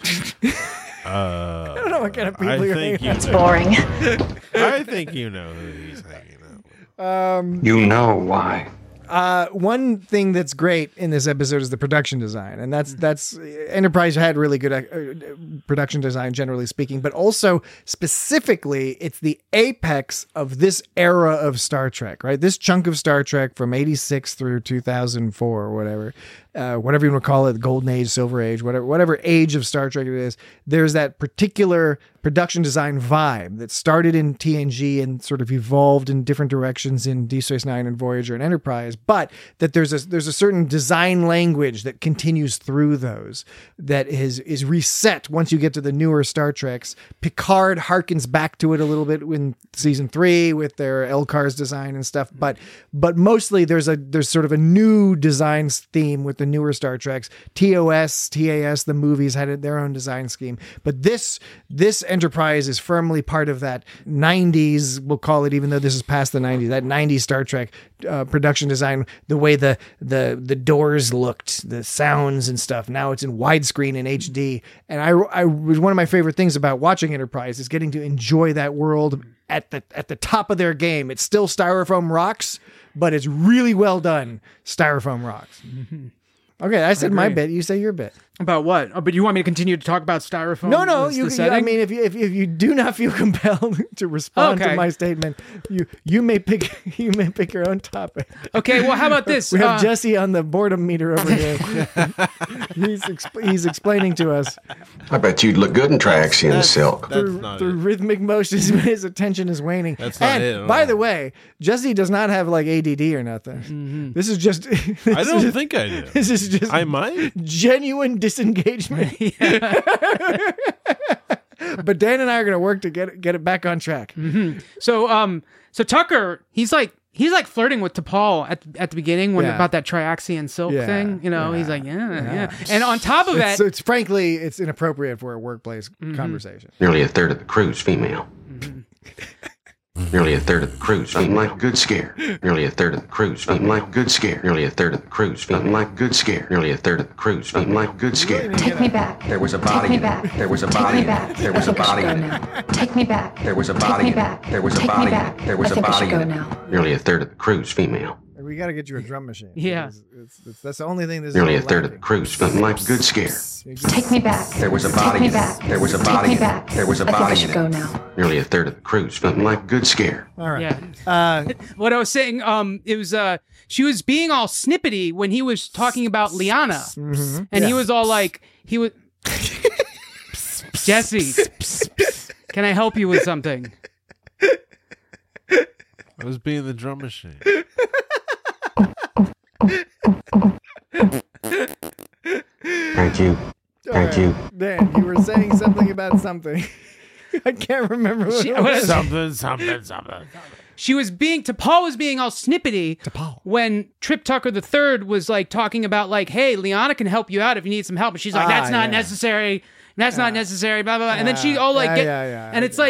Uh, I don't know what kind of people I you're think hanging you out know. Boring. I think you know who he's hanging out with. Um, You know why. Uh, one thing that's great in this episode is the production design, and that's that's Enterprise had really good uh, production design, generally speaking, but also specifically, it's the apex of this era of Star Trek, right? This chunk of Star Trek from eighty-six through two thousand four or whatever, uh, whatever you want to call it, Golden Age, Silver Age, whatever whatever age of Star Trek it is. There's that particular production design vibe that started in T N G and sort of evolved in different directions in Deep Space Nine and Voyager and Enterprise, but that there's a there's a certain design language that continues through those that is is reset once you get to the newer Star Treks. Picard harkens back to it a little bit in season three with their L C A R S design and stuff, but but mostly there's a there's sort of a new design theme with the newer Star Treks. T O S, T A S, the movies had their own design scheme, but this this Enterprise is firmly part of that nineties, we'll call it, even though this is past the nineties, that nineties Star Trek uh, production design, the way the, the, the doors looked, the sounds and stuff. Now it's in widescreen and H D. And I, I was one of my favorite things about watching Enterprise is getting to enjoy that world at the, at the top of their game. It's still styrofoam rocks, but it's really well done styrofoam rocks. Okay, I said my agree. bit. You say your bit. About what? Oh, but you want me to continue to talk about styrofoam? No, no. the- You, the you- setting? I mean, if you if, if you do not feel compelled to respond Okay. to my statement, you you may pick you may pick your own topic. Okay, well, how about this? We have Uh, Jesse on the boredom meter over here. he's exp- he's explaining to us I bet you'd look good in triaxian silk. That's through, not through it. rhythmic motions when his attention is waning. That's not and it at by all. the way, Jesse does not have like A D D or nothing. Mm-hmm. This is just. This I don't is, think I do. This is just I might. genuine disengagement. But Dan and I are going to work to get it, get it back on track. So, um, so Tucker, he's like, he's like flirting with T'Pol at at the beginning when Yeah. about that triaxian silk Yeah, thing. You know, yeah, he's like, yeah, yeah, And on top of It's, that, it's frankly, it's inappropriate for a workplace conversation. Nearly a third of the crew's female. Nearly a third of the crew's Nothing female. like good scare. Nearly a third of the crew's Nothing female. like good scare. Nearly a third of the crew's Nothing female. like good scare. Nearly a third of the crew's Nothing female. like good scare. Take me back. There was a Take body me in it. back. There was a Take body me in it. back. There was I a think I body should in go it. now. Take me back. There was a Take body me in it. back. There was a Take me body in back. it. There was I a think I body should in go it. now. Nearly a third of the crew's female. We got to get you a drum machine. Yeah. It's, it's, it's, that's the only thing that's Nearly a third of the crew's Nothing female. like good scare. Take me back. There was a Take body me in it. back. There was a Take body me in it. back. There was a I think I body should in go it. now. Nearly a third of the crew's Nothing female. like good scare. All right. yeah. Uh, What I was saying, um, it was uh, she was being all snippety when he was talking about Liana, and he Yeah. was all like, he was Jesse, can I help you with something? I was being the drum machine. Thank you. Thank you. Dan, you were saying something about something. I can't remember what She- it what was. is- Something, something, something. She was being T'Pol was being all snippety T'Pol. when Trip Tucker the third was like talking about like, hey, Liana can help you out if you need some help, and she's like, Ah, that's not yeah. necessary. That's not necessary. Blah blah blah. And then she Yeah, all like, yeah, get, yeah, yeah. and it's like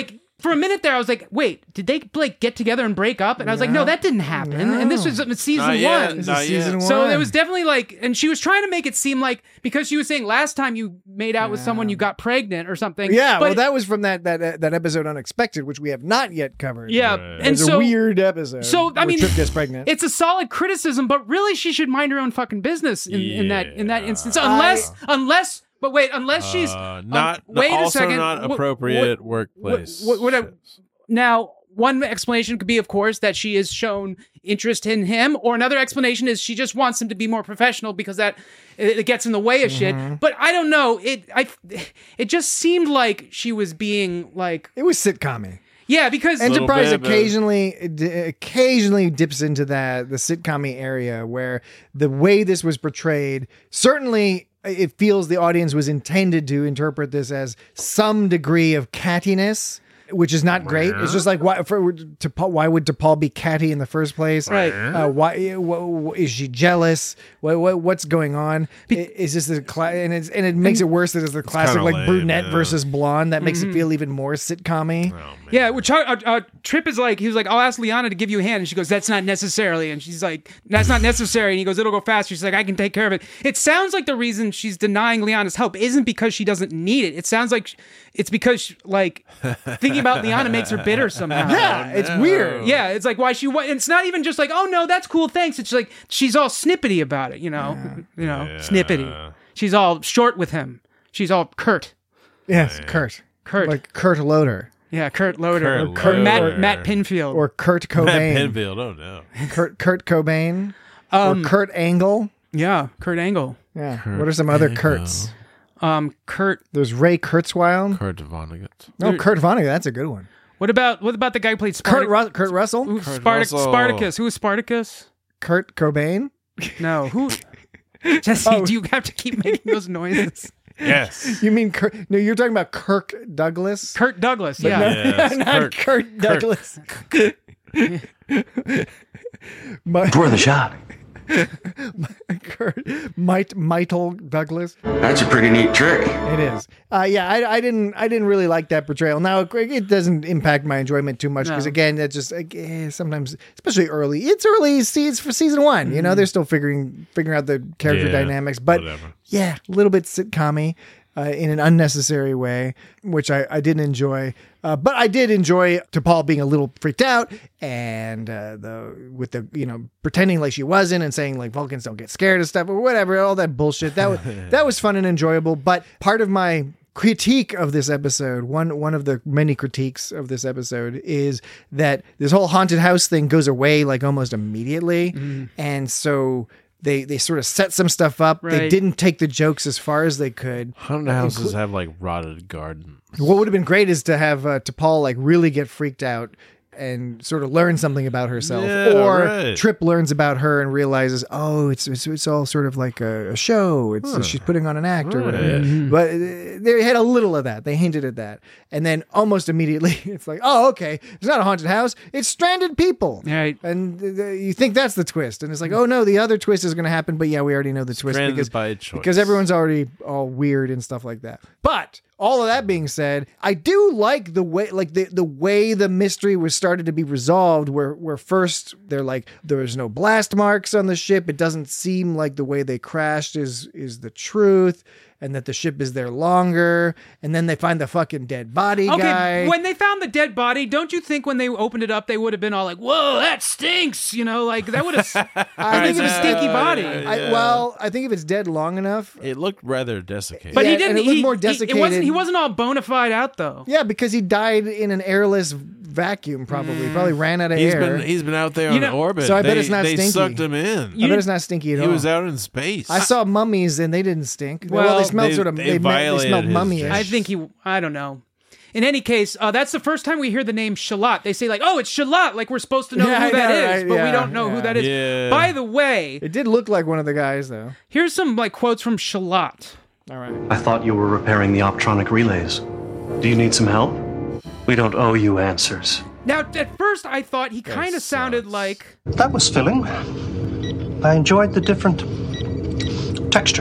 for a minute there, I was like, wait, did they like get together and break up? And I was like, no, that didn't happen. No. And this was uh, season Not yet, one. This not is yet. season one. So it was definitely like, and she was trying to make it seem like, because she was saying last time you made out with someone, you got pregnant or something. Yeah, but well, that was from that that that episode Unexpected, which we have not yet covered. yeah, Right. and It's so a weird episode. So I where mean, Trip gets pregnant. it's a solid criticism, but really, she should mind her own fucking business in, in that in that Yeah. instance. Unless, unless, but wait, unless she's Uh, um, not wait also a second, not What- appropriate what- workplace. what- what I- shits. Now, one explanation could be, of course, that she has shown interest in him, or another explanation is she just wants him to be more professional because that it, it gets in the way of Mm-hmm. shit. But I don't know. It I it just seemed like she was being like, it was sitcom-y. yeah, because Little Enterprise bit, but- occasionally d- occasionally dips into that the sitcom-y area where the way this was portrayed, certainly it feels the audience was intended to interpret this as some degree of cattiness, which is not great. It's just like, why for to why would DePaul be catty in the first place? Right. Uh, why wh- wh- is she jealous? What, what what's going on? I- is this the cla- and it's and it makes it worse that it's the classic kinda like lame, brunette yeah. versus blonde that makes Mm-hmm. it feel even more sitcom-y. yeah, which uh, uh, uh, Trip is like, he was like, I'll ask Liana to give you a hand, and she goes, that's not necessarily, and she's like, that's not necessary, and he goes, it'll go faster. She's like, I can take care of it. It sounds like the reason she's denying Liana's help isn't because she doesn't need it. It sounds like it's because like thinking about Liana makes her bitter somehow. Yeah, it's weird. Yeah, it's like why she. wa- It's not even just like, oh no, that's cool, thanks. It's like she's all snippety about it, you know, you know, Yeah. snippety. She's all short with him. She's all curt, Yes, Kurt. Kurt. Like Kurt Loader. Yeah, Kurt Loader, Kurt or, or Matt Loader. Matt Pinfield, Or Kurt Matt Cobain. Penfield, oh no. Kurt Kurt Cobain. Um, or Kurt Angle. yeah, Kurt Angle, Yeah. What are some other Kurts? um, Kurt. There's Ray Kurzweil. Kurt Vonnegut. Oh, Kurt Vonnegut. That's a good one. What about what about the guy who played Kurt Spartacus? Ru- Kurt Russell. Who, Kurt Spartac- Russell. Spartacus. Who was Spartacus? Kurt Cobain. No, who? Jesse, Oh. do you have to keep making those noises? Yes. You mean Kurt? No, you're talking about Kirk Douglas. Kurt Douglas. Yeah. Yes. Not Kurt, Douglas. My, For the shot. Kurt, Mite, Michael Douglas. That's a pretty neat trick. It is. Uh, yeah, I, I didn't. I didn't really like that portrayal. Now it, it doesn't impact my enjoyment too much because No. again, that just like, eh, sometimes, especially early. It's early seeds for season one. You know, they're still figuring figuring out the character Yeah, dynamics. But whatever. yeah, a little bit sitcom-y. Uh, in an unnecessary way, which I, I didn't enjoy, uh, but I did enjoy T'Pol being a little freaked out and uh, the with the you know pretending like she wasn't and saying like Vulcans don't get scared of stuff or whatever, all that bullshit. That was that was fun and enjoyable. But part of my critique of this episode, one one of the many critiques of this episode, is that this whole haunted house thing goes away like almost immediately, and so. They they sort of set some stuff up. They Right. didn't take the jokes as far as they could. Haunted houses have like rotted gardens. What would have been great is to have uh, T'Pol like really get freaked out and sort of learn something about herself, Yeah, or right. Trip learns about her and realizes, oh, it's it's, it's all sort of like a, a show. It's she's putting on an act or whatever. Right. But uh, they had a little of that. They hinted at that, and then almost immediately it's like, oh, okay, it's not a haunted house. It's stranded people. Right. And uh, you think that's the twist, and it's like, oh no, the other twist is going to happen. But yeah, we already know the twist Stranded because by choice. because everyone's already all weird and stuff like that. But all of that being said, I do like the way, like the, the way the mystery was started to be resolved, where, where first they're like, there's no blast marks on the ship. It doesn't seem like the way they crashed is, is the truth, and that the ship is there longer. And then they find the fucking dead body Okay, guy. when they found the dead body, don't you think when they opened it up, they would have been all like, "Whoa, that stinks!" You know, like that would have. I it's a stinky body. I, well, I think if it's dead long enough, It looked rather desiccated. But Yeah, he and didn't. it looked he, more he- desiccated. It wasn't, he wasn't all bona fide out though. yeah, because he died in an airless vacuum. Probably, probably ran out of He's air. been he's been out there You on know- orbit. So I bet They- it's not they stinky. sucked him in. I bet it's not stinky at he all. was out in space. I saw mummies and they didn't stink. Well, Well, they smelled they- sort of. they They, they, they violated smelled his mummy-ish. dress. I think he. I don't know. In any case, uh, that's the first time we hear the name Shalat. They say like, "Oh, it's Shalat," like we're supposed to know Yeah, I who that know, is, right? but Yeah, we don't know yeah. who that is. Yeah. By the way, It did look like one of the guys, though. here's some like quotes from Shalat. All right. I thought you were repairing the optronic relays. Do you need some help? We don't owe you answers. Now, at first, I thought he kind of sounded like. That was filling. I enjoyed the different textures. You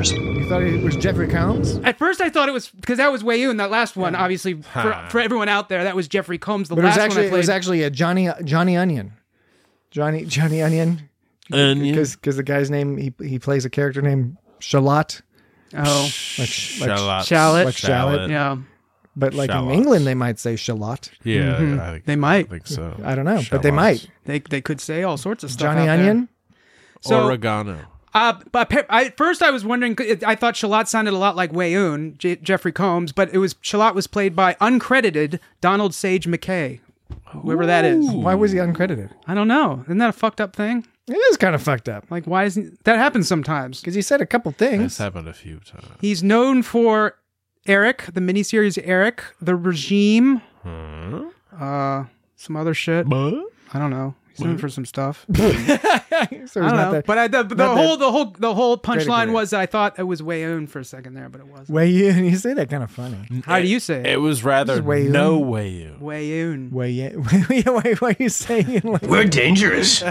thought it was Jeffrey Combs. At first, I thought it was because that was Wei-Yoon. That last one, obviously, for, for everyone out there, that was Jeffrey Combs. The But it was last actually one I it played. was actually a Johnny Johnny Onion, Johnny Johnny Onion, Onion. because because the guy's name he he plays a character named Shallot, oh, like like Shallot. Shallot. like shallot. yeah, But like Shallots. in England, they might say Shallot. Yeah, Mhm. I think, They might. I think so. I don't know, but they Shallots. might. they they could say all sorts of stuff. Johnny out there. Onion. So- Oregano. Uh, but pe- I, at first I was wondering. I thought Shallot sounded a lot like Wei-Yoon, J- Jeffrey Combs, but it was Shallot was played by uncredited Donald Sage McKay, whoever that is. Why was he uncredited? I don't know. Isn't that a fucked up thing? It is kind of fucked up Like, why isn't that happens sometimes? because he said a couple things. That's happened a few times. He's known for Eric, the miniseries Eric, The Regime, Huh? uh, some other shit. I don't know. He's known for some stuff. So he's I don't not know. that. But I, the, the not whole, that the whole, the whole great a punchline career. was that I thought it was Wei-Yoon for a second there, but it wasn't. Way you you say that kind of funny. How do you say it? It was rather This is Wei-Yoon. no way you. Wei-Yoon. Way you why why are you saying it like We're dangerous.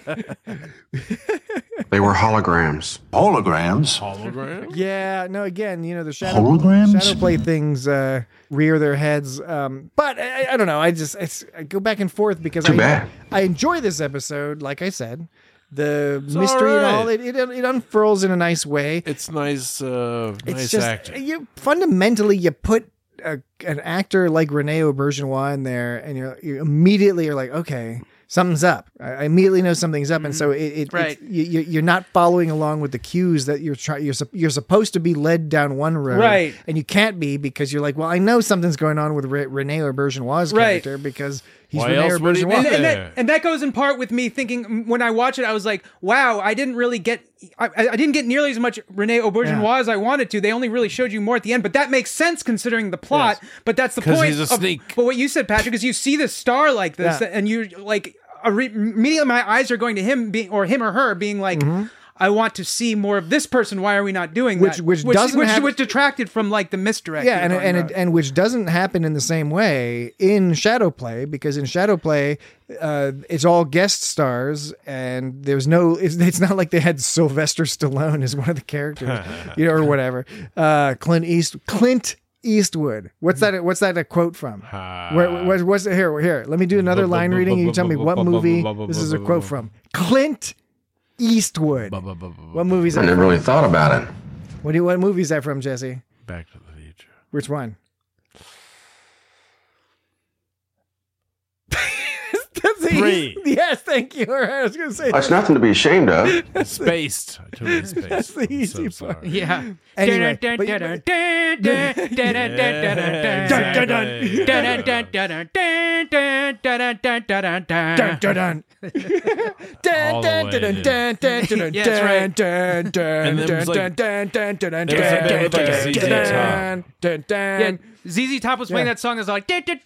They were holograms. Holograms. Hologram? Yeah, no. Again, you know the shadow Holograms? shadow play things uh, rear their heads. Um, but I, I don't know. I just it's, I go back and forth because Too I, bad. I enjoy this episode. Like I said, the mystery all and all right. it, it it unfurls in a nice way. It's nice, uh, It's nice just acting. you fundamentally you put a, an actor like Rene Auberjonois in there, and you're you immediately you're like, okay, something's up. I, I immediately know something's up, and so it, it Right. it's, you, you- you're not following along with the cues that you're trying. You're sup- you're supposed to be led down one road, Right. And you can't be because you're like, well, I know something's going on with Re- Rene Auberjonois' Right. character because he's Why Rene else would he be Auberjonois. and, and Yeah. that, and that goes in part with me thinking when I watch it, I was like, wow, I didn't really get, I, I didn't get nearly as much Rene Auberjonois Yeah. as I wanted to. They only really showed you more at the end, but that makes sense considering the plot. But that's the 'Cause point. he's a of- sneak. But what you said, Patrick, is you see this star like this, Yeah. and you like a re- immediately my eyes are going to him being, or him or her being like. I want to see more of this person. Why are we not doing Which- that? which which doesn't which, have- which detracted from like the misdirect. Yeah, you and were talking and about. it, and which doesn't happen in the same way in Shadowplay because in Shadowplay, uh, it's all guest stars and there's no. It's, it's not like they had Sylvester Stallone as one of the characters, you know, or whatever. Uh, Clint East, Clint Eastwood. What's that? What's that a quote from? Where, what's, what's here? Here, let me do another line reading. You tell me what movie this is a quote from. Clint Eastwood. What movie is I that? never from? really thought about it. What do you, what movie is that from, Jesse? Back to the Future. Which one? That's Three. easy. Yes, thank you. I was going to say. That's nothing to be ashamed of. Spaced. I totally spaced. That's the I'm easy so part. sorry. Yeah. Anyway, but- Dun, dun, dun. Dun, dun, All the dun, way dun, in. dun, dun, dun, Yeah, that's right. dun, dun, And then dun, it was like- dun, dun, dun, dun, there was a bit dun, like dun, Z Z dun, Top. dun, dun. Yeah, Z Z Top was playing Yeah. that song. It's like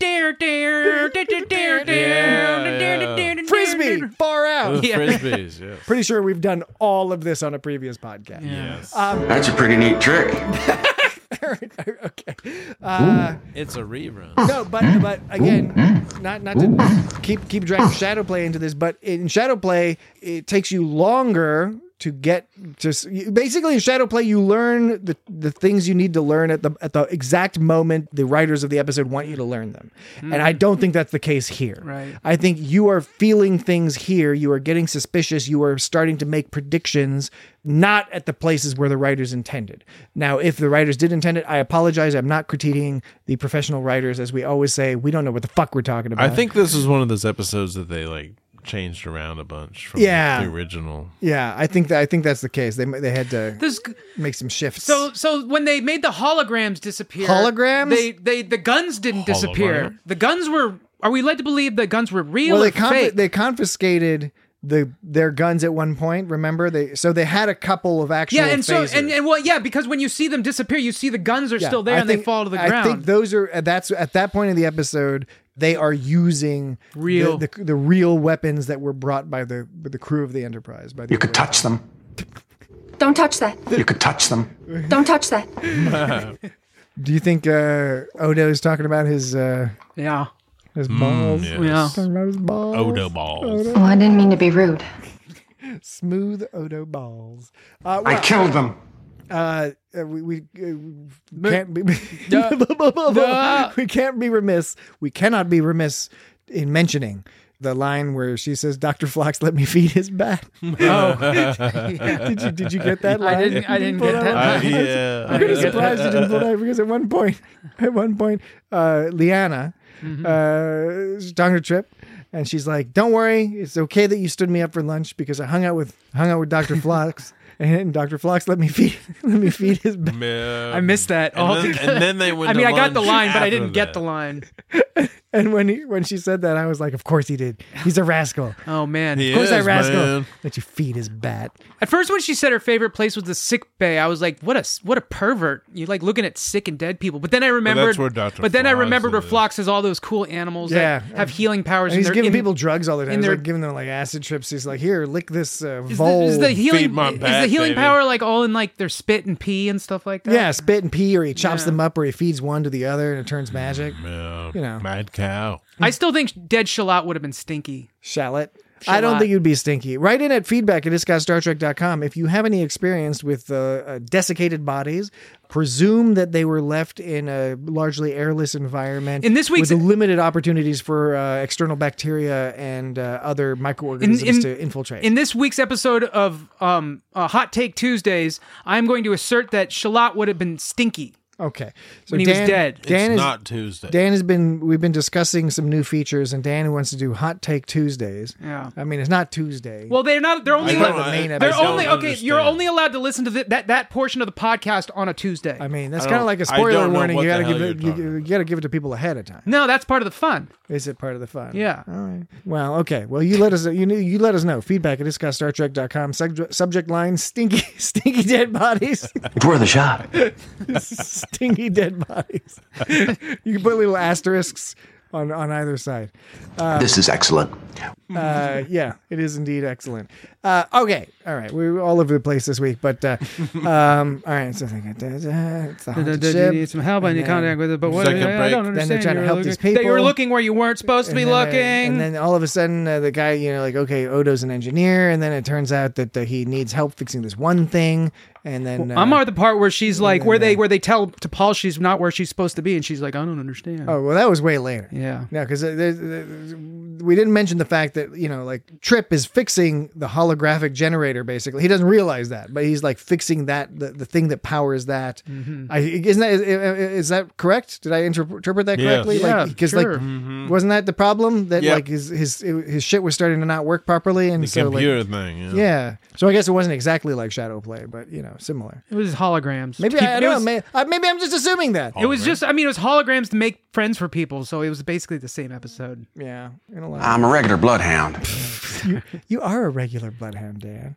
Frisbee, far out. The Yeah. Frisbees, yes. Pretty sure we've done all of this on a previous podcast. Yes. That's a pretty neat trick. Okay. Uh, It's a rerun. no, but but again, not not to keep keep dragging Shadowplay into this, but in Shadowplay, it takes you longer to get just basically in Shadowplay you learn the the things you need to learn at the at the exact moment the writers of the episode want you to learn them. And I don't think that's the case here. Right. I think you are feeling things here, you are getting suspicious, you are starting to make predictions not at the places where the writers intended. Now, if the writers did intend it, I apologize. I'm not critiquing the professional writers. As we always say, we don't know what the fuck we're talking about. I think this is one of those episodes that they like changed around a bunch from Yeah. the original. Yeah, I think that I think that's the case. They they had to This, make some shifts. so so when they made the holograms disappear, Holograms? they they the guns didn't disappear. Hologram? The guns were. Are we led to believe the guns were real well, or they conf- fake? they confiscated the their guns at one point. Remember, they so they had a couple of actual yeah, and so phasers. and, and well, yeah, because when you see them disappear, you see the guns are Yeah, still there I and think- they fall to the I ground. think those are that's at that point in the episode they are using Real. the, the, the real weapons that were brought by the by the crew of the Enterprise. By the You could touch them. Don't touch that. You could touch them. Don't touch that. Do you think uh, Odo is talking about his uh, yeah, his balls? yes. yeah. Talking about his balls. Odo balls. Oh, I didn't mean to be rude. Smooth Odo balls. Uh, I well, killed them. Uh, uh, we we uh, can't be Duh. we can't be remiss. We cannot be remiss in mentioning the line where she says, "Doctor Phlox, let me feed his bat." Oh, did you did you get that line? I didn't. I didn't pull get that. Uh, line. yeah. I'm kind of surprised you didn't pull that because at one point, at one point, uh, Liana, Mm-hmm. uh, she's talking to Trip, and she's like, "Don't worry, it's okay that you stood me up for lunch because I hung out with hung out with Doctor Phlox." And Doctor Phlox let me feed let me feed his bat. Man. I missed that. And, all then, together. and then they went I mean, to I got the lunch line, but I after didn't get that. the line. And when he when she said that, I was like, "Of course he did. He's a rascal. Oh man. He Of course is, that rascal man. let you feed his bat." At first, when she said her favorite place was the sick bay, I was like, "What a what a pervert! You like looking at sick and dead people." But then I remembered. where Doctor But then I Phlox remembered where is. Phlox has all those cool animals Yeah. that have healing powers. And he's in their- giving in- people drugs all the time. in He's their- like giving them like acid trips. He's like, "Here, lick this uh, Is the, vole." is the healing my is bat, the healing baby. power like all in like their spit and pee and stuff like that? yeah, spit and pee, or he chops Yeah. them up, or he feeds one to the other, and it turns magic. Yeah. You know. Mad cow. I still think dead shallot would have been stinky. Shallot. I don't Shallot. think you'd be stinky. Write in at feedback at this guy star trek dot com if you have any experience with uh, uh, desiccated bodies. Presume that they were left in a largely airless environment. In this week's- with limited opportunities for uh, external bacteria and uh, other microorganisms In- in- to infiltrate. In this week's episode of um, uh, Hot Take Tuesdays, I'm going to assert that shallot would have been stinky. Okay. So When he was dead. Dan It's is, not Tuesday. Dan has been, we've been discussing some new features, and Dan wants to do Hot Take Tuesdays. Yeah. I mean, it's not Tuesday. Well, they're not. They're only. I Not don't- the main I- I episode. They're don't only okay. You're understand. only allowed to listen to the, that that portion of the podcast on a Tuesday. I mean, that's I kind of don't- like a I spoiler don't know warning. what You the gotta hell give it. you're You, talking you gotta give it to people ahead of time. no, that's part of the fun. Is it part of the fun? Yeah. All right. Well, okay. Well, you let us. You knew- you let us know. Feedback at this guy star trek dot com. Subject, subject line: Stinky, stinky dead bodies. It's worth a shot. Stinky dead bodies. You can put little asterisks on on either side. This is excellent. Uh, yeah, it is indeed excellent. Uh, okay, all right, we're all over the place this week, but uh, um, all right. So it's the haunted ship. You need some help. I and need then- contact with it, but what? Second I, I break. don't Then they're understand. trying to You help were these looking- That you were people. looking where you weren't supposed to be And then, uh, looking. and then all of a sudden, uh, the guy, you know, like, okay, Odo's an engineer, and then it turns out that uh, he needs help fixing this one thing, and then uh, I'm at the part where she's like, then, where they uh, where they tell to Paul she's not where she's supposed to be, and she's like, I don't understand. Oh well, that was way later. Yeah. No, because we didn't mention the fact that, you know, like Trip is fixing the holographic generator. Basically, he doesn't realize that, but he's like fixing that the, the thing that powers that. Mm-hmm. I, isn't that is, is that correct? Did I interp- interpret that Yes. correctly? Yeah, like, because sure. like wasn't that the problem that Yep. like his his his shit was starting to not work properly, and The so computer like thing. Yeah. yeah. So I guess it wasn't exactly like Shadow Play, but you know, similar. It was holograms. Maybe Keep- I, I it don't was- know. Maybe, uh, maybe I'm just assuming that. It was just, I mean, it was holograms to make friends for people, so it was basically the same episode. Yeah, in a lot. I'm a regular bloodhound. You are a regular bloodhound, Dan.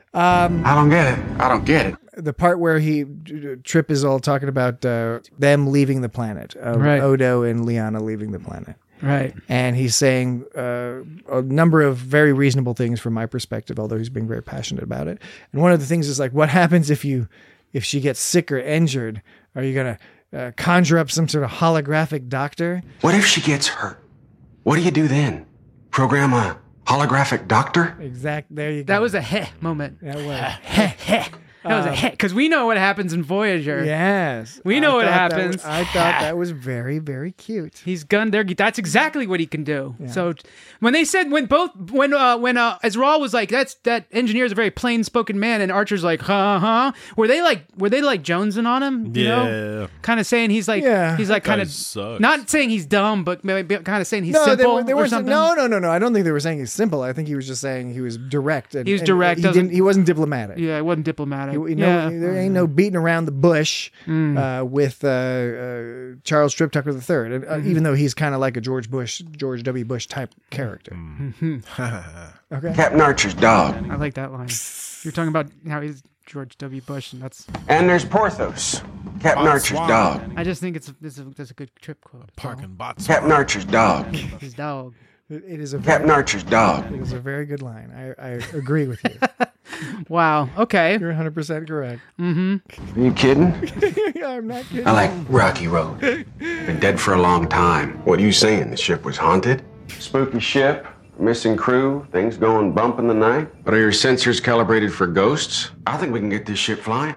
I don't get it. I don't get it. The part where he Trip is all talking about uh, them leaving the planet, uh, Right. Odo and Liana leaving the planet, Right. and he's saying uh, a number of very reasonable things from my perspective, although he's being very passionate about it. And one of the things is like, what happens if you if she gets sick or injured? Are you gonna uh, conjure up some sort of holographic doctor? What if she gets hurt? What do you do then? Program a holographic doctor? Exact. There you go. That was a heh moment. That was. Heh, heh. That was a heh. Because we know what happens in Voyager. Yes. We know I what thought that happens. was- I thought that was very, very cute. He's gunned there. That's exactly what he can do. So when they said when both when uh when uh Ezra was like that's that engineer's a very plain spoken man and Archer's like huh huh were they like were they like jonesing on him? You Yeah. know? Kind of saying he's like Yeah. he's like That kind guy of sucks. not saying he's dumb but maybe kind of saying he's no, simple they, were, they or weren't. something. No, no, no, no. I don't think they were saying he's simple. I think he was just saying he was direct. And, He was and direct, He doesn't- didn't. He wasn't diplomatic. Yeah, it wasn't diplomatic. You yeah. know, there ain't no beating around the bush Mm. uh, with uh, uh, Charles Trip Tucker the third, and, uh, Mm-hmm. even though he's kind of like a George Bush, George W. Bush type character. Mm-hmm. Okay. Captain Archer's dog. I like that line. You're talking about how he's George W. Bush, and that's. And there's Porthos. Captain Archer's dog. I just think it's a, it's a, that's a good trip quote. Parking bots. Captain Archer's dog. His dog. It, it is a Captain very, Archer's dog. it is a very good line. I, I agree with you. Wow. Okay. You're one hundred percent correct. Are you kidding? I'm not kidding. I like Rocky Road. Been dead for a long time. What are you saying? The ship was haunted? Spooky ship, missing crew, things going bump in the night. But are your sensors calibrated for ghosts? I think we can get this ship flying.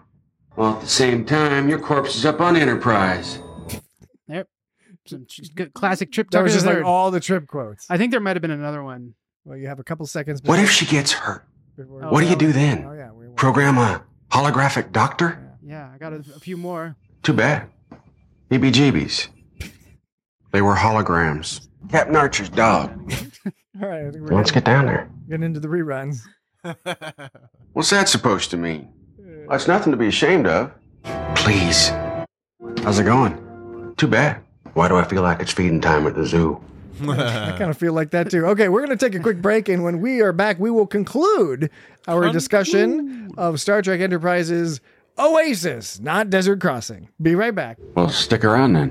Well, at the same time, your corpse is up on Enterprise. Yep. Some ch- good classic Trip That Tucker was just the like Third. all the Trip quotes. I think there might have been another one. Well, you have a couple seconds. What if she gets hurt? before- Oh, What do you that do was- then? Oh, yeah. we- Program a holographic doctor? Yeah, I got a, a few more. Too bad. Heebie-jeebies. They were holograms. Captain Archer's dog. All right. I think we're Let's get down there. getting into the reruns. What's that supposed to mean? That's nothing to be ashamed of. Please. How's it going? Too bad. Why do I feel like it's feeding time at the zoo? I kind of feel like that too. Okay, we're going to take a quick break, and when we are back, we will conclude our discussion of Star Trek Enterprise's Oasis, not Desert Crossing. Be right back. Well, stick around then.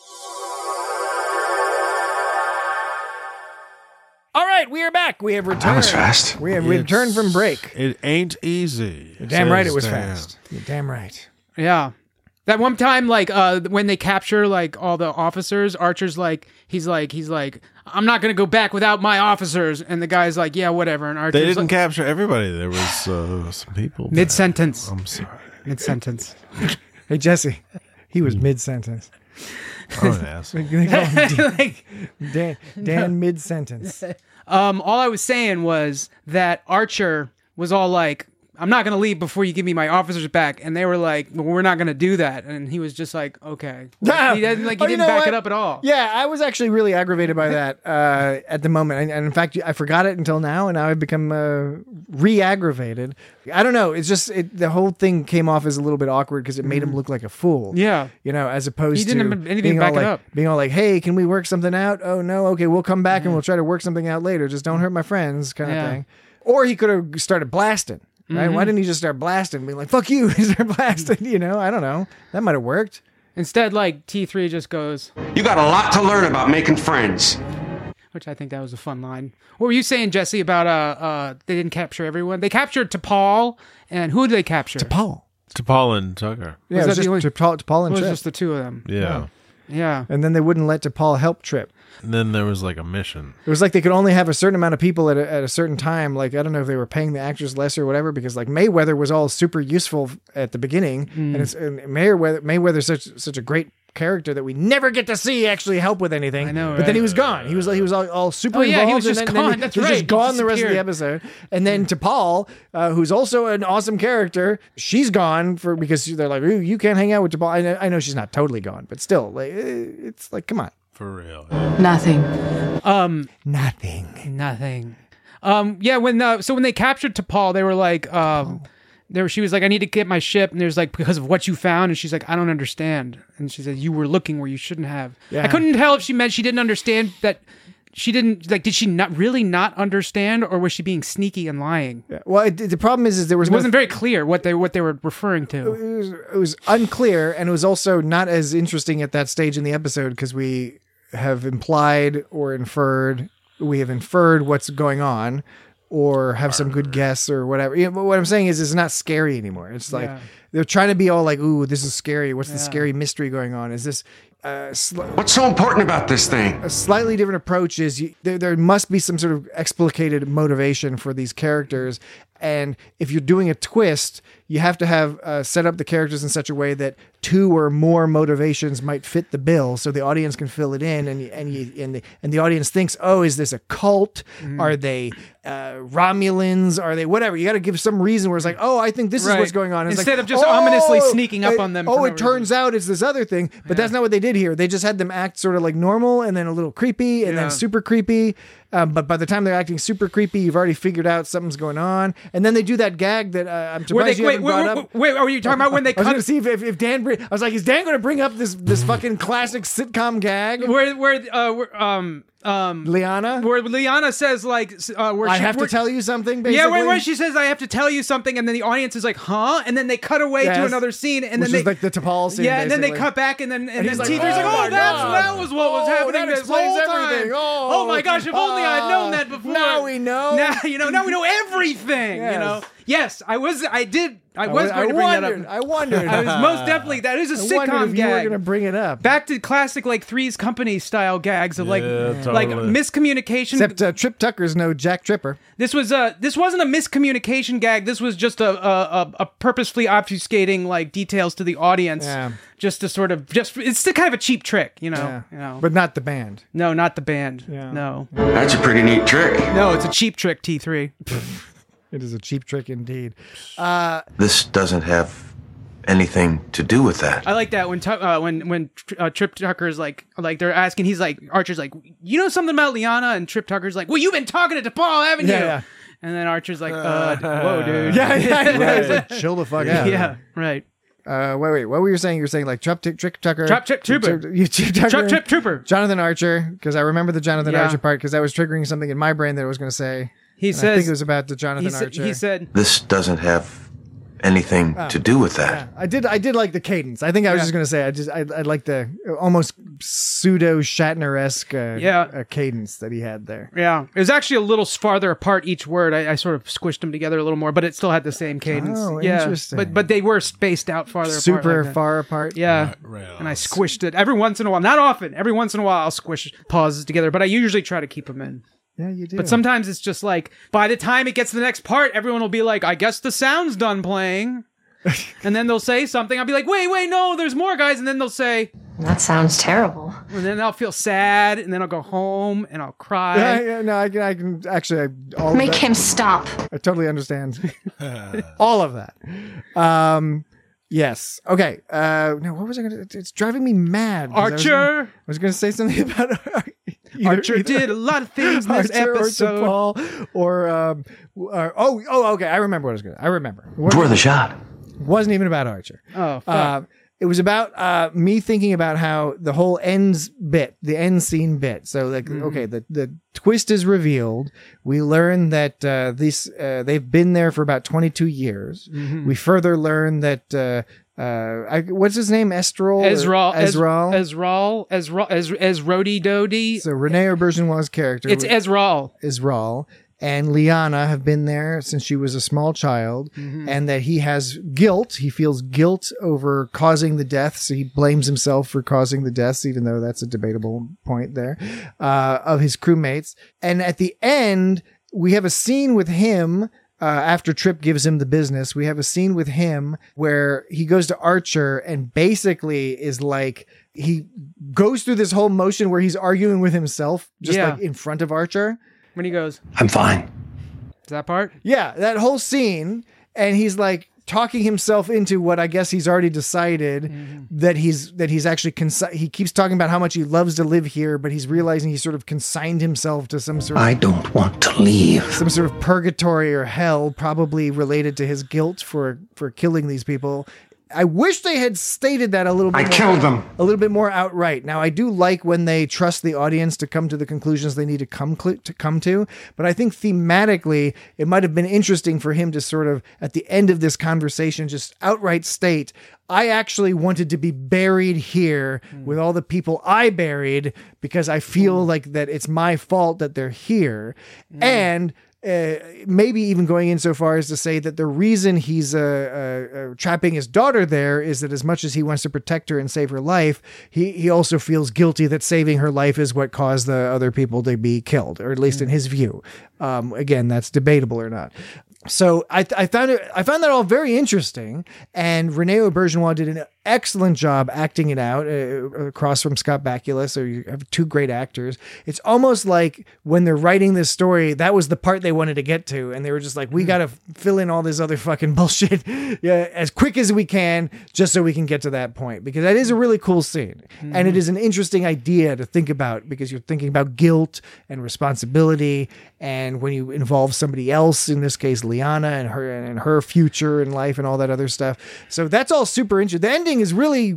All right, we are back. We have returned. That was fast. We have returned from break. It ain't easy. You're damn right it was Says Dan. fast. You're damn right. Yeah. That one time, like, uh, when they capture, like, all the officers, Archer's like, he's like, he's like, I'm not going to go back without my officers. And the guy's like, yeah, whatever. And Archer's They didn't like, capture everybody. There was uh, some people. mid-sentence. I'm sorry. Mid-sentence. Hey, Jesse, he was mid-sentence. I'm an asshole. They call him like, Dan, Dan mid-sentence. um, all I was saying was that Archer was all like, I'm not going to leave before you give me my officers back. And they were like, well, we're not going to do that. And he was just like, okay. Like, he didn't, like, he Oh, you didn't know back what? it up at all. Yeah, I was actually really aggravated by that uh, at the moment. And, and in fact, I forgot it until now, and now I've become uh, re-aggravated. I don't know. It's just it, the whole thing came off as a little bit awkward because it made him look like a fool. Yeah. You know, as opposed He didn't to have anything being to back all it like, up. being all like, hey, can we work something out? Oh, no. Okay, we'll come back and we'll try to work something out later. Just don't hurt my friends kind of Yeah. thing. Or he could have started blasting. Right? Mm-hmm. Why didn't he just start blasting? Being like, fuck you. Start blasting. You know, I don't know. That might have worked. Instead, like, T three just goes, You got a lot to learn about making friends. which I think that was a fun line. What were you saying, Jesse, about uh, uh, they didn't capture everyone? They captured T'Pol, and who did they capture? Paul. T'Pol and Tucker. Yeah, that it was the just only- to Paul, to Paul It and was Trip. just the two of them. Yeah. Yeah. And then they wouldn't let Paul help Trip. And then there was like a mission. It was like they could only have a certain amount of people at a, at a certain time. Like, I don't know if they were paying the actors less or whatever, because like Mayweather was all super useful at the beginning. Mm. And it's and Mayweather, Mayweather's such, such a great character that we never get to see actually help with anything. I know, But then right? he was gone. He was he was all, all super Oh, yeah, involved. he was just and then, gone. Then That's he was right. just gone He the rest of the disappeared. episode. And then to Paul, uh, who's also an awesome character, she's gone for because they're like, ooh, you can't hang out with T'Pol. I know, I know she's not totally gone, but still, like, eh, it's like, come on. For real. Nothing. Um, Nothing. nothing. Um, yeah, when uh, so when they captured T'Pol, they were like, um, there she was like, I need to get my ship, and there's like because of what you found, and she's like, I don't understand, and she said, you were looking where you shouldn't have. Yeah. I couldn't tell if she meant she didn't understand that. She didn't like. Did she not really not understand, or was she being sneaky and lying? Yeah. Well, it, the problem is, is there was It no wasn't very clear what they what they were referring to. it was, it was unclear, and it was also not as interesting at that stage in the episode because we have implied or inferred, we have inferred what's going on, or have some good guess or whatever. You know, but what I'm saying is, it's not scary anymore. It's like Yeah. they're trying to be all like, "Ooh, this is scary. What's the Yeah. scary mystery going on? Is this?" Uh, sl- What's so important about this thing? a slightly different approach is you, there, there must be some sort of explicated motivation for these characters. And if you're doing a twist, you have to have uh, set up the characters in such a way that two or more motivations might fit the bill, so the audience can fill it in, and you, and you, and the and the audience thinks, oh, is this a cult? Mm-hmm. Are they uh, Romulans? Are they whatever? You got to give some reason where it's like, oh, I think this is Right. what's going on. It's Instead like, of just oh, ominously sneaking up it- on them Oh, for it no turns out it's this other thing, but that's not what they did here. They just had them act sort of like normal, and then a little creepy, and Yeah. then super creepy. Um, but by the time they're acting super creepy, you've already figured out something's going on. And then they do that gag that uh, I'm Where surprised they, you wait, haven't wait, brought wait, up. wait, are you talking about when they I was going cut to see if, if, if Dan. Br- I was like, is Dan going to bring up this this fucking classic sitcom gag? where where uh where, um um Liana, where Liana says like uh where I she, have where, to tell you something. Yeah, Basically, wait, wait. She says, "I have to tell you something," and then the audience is like, "Huh?" And then they cut away to Yes. another scene, and Which then is they like the T'Pol scene. yeah, and then they basically. cut back, and then and, And then he's like, T three's like, "Oh "Oh, my that's God. that was what was Oh, happening that this explains whole time." everything. Oh, Oh my gosh! If only I'd known uh, that before. now we know. Now you know. Now we know everything. Yes. You know. Yes, I was. I did. I I was wa- going I to bring wondered, that up. I wondered. I was most definitely. That is a I wondered sitcom if you were gag. going to bring it up. Back to classic like Three's Company style gags of like Yeah, like totally. miscommunication. Except uh, Trip Tucker's no Jack Tripper. This was a this wasn't a miscommunication gag. This was just a a, a, a purposefully obfuscating like details to the audience, Yeah. just to sort of just it's the kind of a cheap trick, you know. Yeah. You know. But not the band. No, not the band. Yeah. No, That's a pretty neat trick. no, it's a cheap trick. T three. It is a cheap trick indeed. Uh, This doesn't have anything to do with that. I like that when Tu- uh, when when uh, Trip Tucker's like like they're asking, he's like Archer's like, you know something about Liana, and Trip Tucker's like, well, you've been talking to DePaul, haven't Yeah, you? yeah. And then Archer's like, uh, whoa, dude. yeah, yeah, yeah. He's like, chill the fuck out. yeah, right. Uh, wait, wait. What were you saying? You were saying like Trip, Trick, Trick Tucker, Trap Trip Trooper. Trip, you, Trip Tucker, Trap Trip Trooper. Jonathan Archer, because I remember the Jonathan Yeah. Archer part because that was triggering something in my brain that I was going to say. He And says I think it was about the Jonathan he, sa- Archer. he said, This doesn't have anything Oh. to do with that. Yeah, I did. I did like the cadence. I think I was Yeah. just going to say. I just. I, I like the almost pseudo Shatner esque. Uh, Yeah. uh, cadence that he had there. yeah, it was actually a little farther apart each word. I, I sort of squished them together a little more, but it still had the same cadence. Oh, yeah, interesting. But but they were spaced out farther apart. Super like that. far apart. Yeah, Right, right. and I squished it every once in a while. Not often. Every once in a while, I'll squish pauses together, but I usually try to keep them in. Yeah, you do. But sometimes it's just like by the time it gets to the next part, everyone will be like, "I guess the sound's done playing," and then they'll say something. I'll be like, "Wait, wait, no, there's more, guys," and then they'll say, That sounds terrible. and then I'll feel sad, and then I'll go home and I'll cry. Yeah, yeah, no, I can. I can actually. I, all of Make that- him stop. I totally understand all of that. Um, yes. Okay. Uh, no, what was I going to? It's driving me mad. 'cause I was gonna- Archer, I was going to say something about either, Archer either did a lot of things in this Archer or episode. DePaul or um, or oh oh okay. I remember what I was going to. I remember. It It's worth a shot. wasn't even about Archer. Oh, fuck. Uh, it was about uh, me thinking about how the whole ends bit, the end scene bit. So, like, Mm-hmm. okay, the, the twist is revealed. We learn that uh, this uh, they've been there for about twenty-two years. Mm-hmm. We further learn that uh, uh, I, what's his name, Estrol, or- Ezral, Ezral. Ezral, Ezral, Ez, Ezrodi Dodi. So Rene Auberjonois' character, It's Ezral. Ezral, and Liana have been there since she was a small child, Mm-hmm. and that he has guilt. He feels guilt over causing the deaths. He blames himself for causing the deaths, even though that's a debatable point there, uh, of his crewmates. And at the end, we have a scene with him. Uh, after Trip gives him the business, we have a scene with him where he goes to Archer and basically is like, he goes through this whole motion where he's arguing with himself, just Yeah. like in front of Archer. When he goes, I'm fine. is that part? Yeah, that whole scene, and he's like talking himself into what I guess he's already decided Mm-hmm. that he's that he's actually consi- he keeps talking about how much he loves to live here, but he's realizing he sort of consigned himself to some sort of I don't want to leave. some sort of purgatory or hell, probably related to his guilt for for killing these people. I wish they had stated that a little bit I more, killed them. a little bit more outright. Now, I do like when they trust the audience to come to the conclusions they need to come cl- to come to, but I think thematically it might have been interesting for him to sort of at the end of this conversation just outright state, I actually wanted to be buried here with all the people I buried because I feel like that it's my fault that they're here. And uh, maybe even going in so far as to say that the reason he's uh, uh, uh, trapping his daughter there is that as much as he wants to protect her and save her life, he, he also feels guilty that saving her life is what caused the other people to be killed, or at least in his view. Um, again, that's debatable or not. So I, I found it. I found that all very interesting, and Rene Auberjonois did an excellent job acting it out uh, across from Scott Bakula. So you have two great actors. It's almost like when they're writing this story, that was the part they wanted to get to, and they were just like, "We got to fill in all this other fucking bullshit yeah, as quick as we can, just so we can get to that point." Because that is a really cool scene, mm-hmm. and it is an interesting idea to think about because you're thinking about guilt and responsibility, and when you involve somebody else, in this case, Liana and her and her future in life and all that other stuff. So that's all super interesting. The ending is really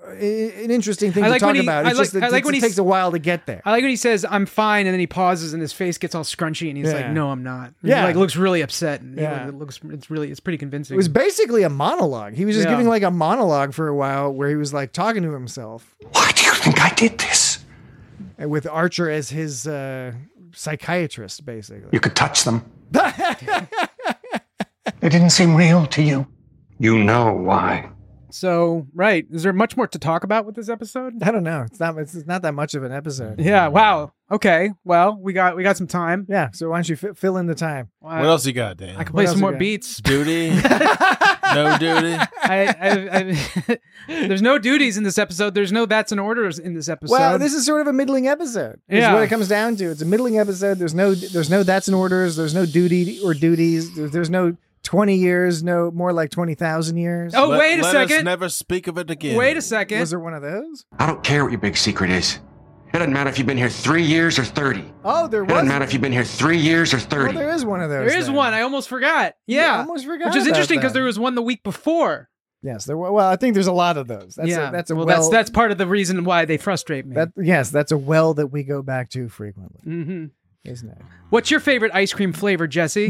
an interesting thing I to like talk when he- about. I It's like- just that I like it when he takes s- a while to get there. I like when he says, "I'm fine," and then he pauses and his face gets all scrunchy and he's Yeah. like, "No, I'm not." And Yeah. he like looks really upset. And Yeah. yeah, it looks. It's really. It's pretty convincing. It was basically a monologue. He was just Yeah. giving like a monologue for a while where he was like talking to himself. Why do you think I did this? And with Archer as his uh, psychiatrist, basically. You could touch them. They didn't seem real to you. You know why. So, right. Is there much more to talk about with this episode? I don't know. It's not. It's not that much of an episode. Yeah. Wow. Okay. Well, we got we got some time. Yeah. So why don't you f- fill in the time? What else you got, Dan? I can play else some you more got? beats. Duty? No duty? I, I, I, there's no duties in this episode. There's no that's an orders in this episode. Well, this is sort of a middling episode. Is Yeah. what it comes down to. It's a middling episode. There's no. There's no that's in orders. There's no duty or duties. There's, there's no twenty years. No more like twenty thousand years. Oh, Let- wait a let second. us never speak of it again. Wait a second. Was there one of those? I don't care what your big secret is. It doesn't matter if you've been here three years or thirty. Oh, there It doesn't was. matter if you've been here three years or Well, thirty. there is one of those. There is then. one. I almost forgot. Yeah. Yeah, I almost forgot Which is about interesting because that. there was one the week before. Yes, there. Well, I think there's a lot of those. That's yeah. a, that's a well, well. that's that's part of the reason why they frustrate me. that. Yes, that's a well that we go back to frequently, hmm isn't it? What's your favorite ice cream flavor, Jesse?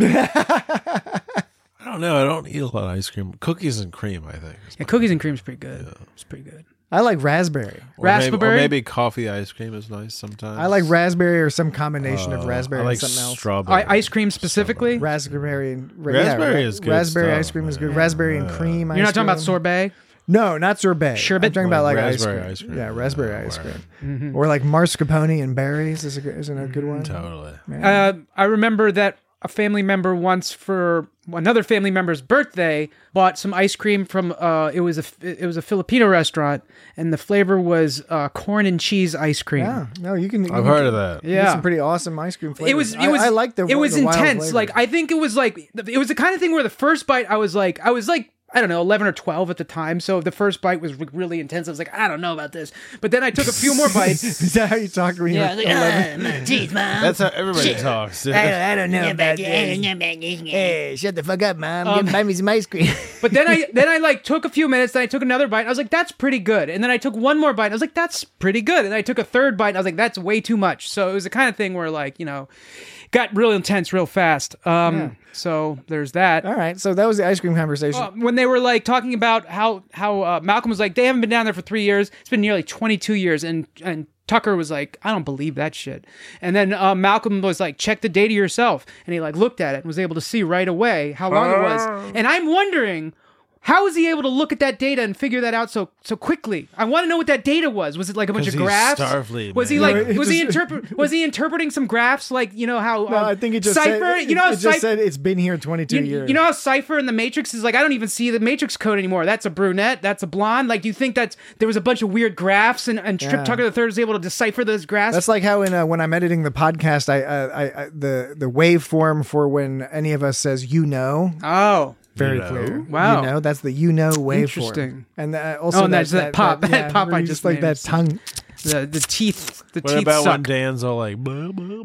I don't know. I don't eat a lot of ice cream. Cookies and cream, I think. Yeah, cookies and cream's pretty good. It's pretty good. I like raspberry. Or maybe, or Raspberry? maybe coffee ice cream is nice sometimes. I like raspberry or some combination of Uh, raspberry I like and something else. strawberry. I, ice cream specifically? Raspberry and ra- Raspberry yeah, is good Raspberry stuff, ice cream is good. man. Raspberry and cream. You're not ice talking about cream. sorbet? No, not sorbet. Sherbet? I'm talking about like Like ice raspberry cream. ice cream. Yeah, raspberry Yeah, ice word. cream. Or like mascarpone and berries is a good, isn't a good one. Totally. Uh, I remember that a family member once for another family member's birthday bought some ice cream from uh it was a it was a Filipino restaurant and the flavor was uh corn and cheese ice cream. Yeah, no, you can. You I've can heard of that. get Yeah. some pretty awesome ice cream flavors. It was. It I- was. I, like the. It was the wild intense. flavors. Like I think it was like it was the kind of thing where the first bite I was like I was like I don't know eleven or twelve at the time. So the first bite was really intense. I was like I don't know about this. But then I took a few more bites. Is that how you talk when Yeah, you're like, eleven? uh, jeez, mom. That's how everybody talks. dude. I don't know about this. this. Hey, shut the fuck up, mom. Um, Get buy me some ice cream. But then I then I like took a few minutes. Then I took another bite. And I was like that's pretty good. And then I took one more bite. And I was like that's pretty good. And I took a third bite. And I was like that's way too much. So it was the kind of thing where like you know, got real intense real fast. Um, Yeah. So there's that. All right, so that was the ice cream conversation. Uh, when they were like talking about how how uh, Malcolm was like they haven't been down there for three years. It's been nearly twenty-two years, and and Tucker was like I don't believe that shit. And then uh, Malcolm was like check the data yourself, and he like looked at it and was able to see right away how long it was. And I'm wondering. How was he able to look at that data and figure that out so so quickly? I want to know what that data was. Was it like a bunch of 'Cause he's graphs? Starfleet, was he man. like No, it was he just- interpret was he interpreting some graphs like you know how no, um, I think it just Cypher? said, you know how it, it just Cypher said it's been here twenty-two you, years. you know how Cypher in the Matrix is like, I don't even see the Matrix code anymore. That's a brunette. That's a blonde. Like, do you think that's there was a bunch of weird graphs and, and Trip Yeah. Tucker the Third was able to decipher those graphs? That's like how in uh, when I'm editing the podcast, I, uh, I, I the the waveform for when any of us says you know. oh, Very You know. clear. Wow. You know, that's the you know waveform. Interesting. And uh, also Oh, and that's that pop- that yeah, pop where I you just like made that is- tongue. the the teeth. The What teeth about when suck. Dan's all like, blah, blah, blah.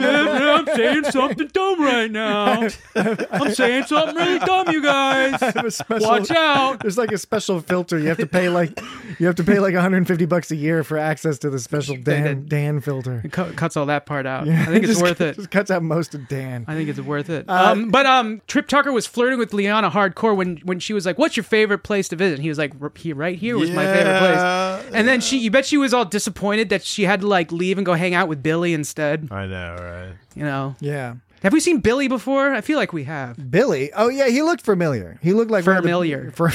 I'm saying something dumb right now. I'm saying something really dumb, you guys. Have a special- Watch out. There's like a special filter. You have to pay like you have to pay like one hundred fifty bucks a year for access to the special Dan Dan filter. It cu- cuts all that part out. Yeah, I think it's just- worth it. Just cuts out most of Dan. I think it's worth it. Uh, um, but um, Trip Tucker was flirting with Liana hardcore when when she was like, "What's your favorite place to visit?" And he was like, "R- "Here, right here was my favorite Yeah. place." And then she, you bet she was all disappointed that she had to like leave and go hang out with Billy instead. I know, right? You know, Yeah. have we seen Billy before? I feel like we have. Billy. Oh yeah, he looked familiar. He looked like one of the- Familiar. For,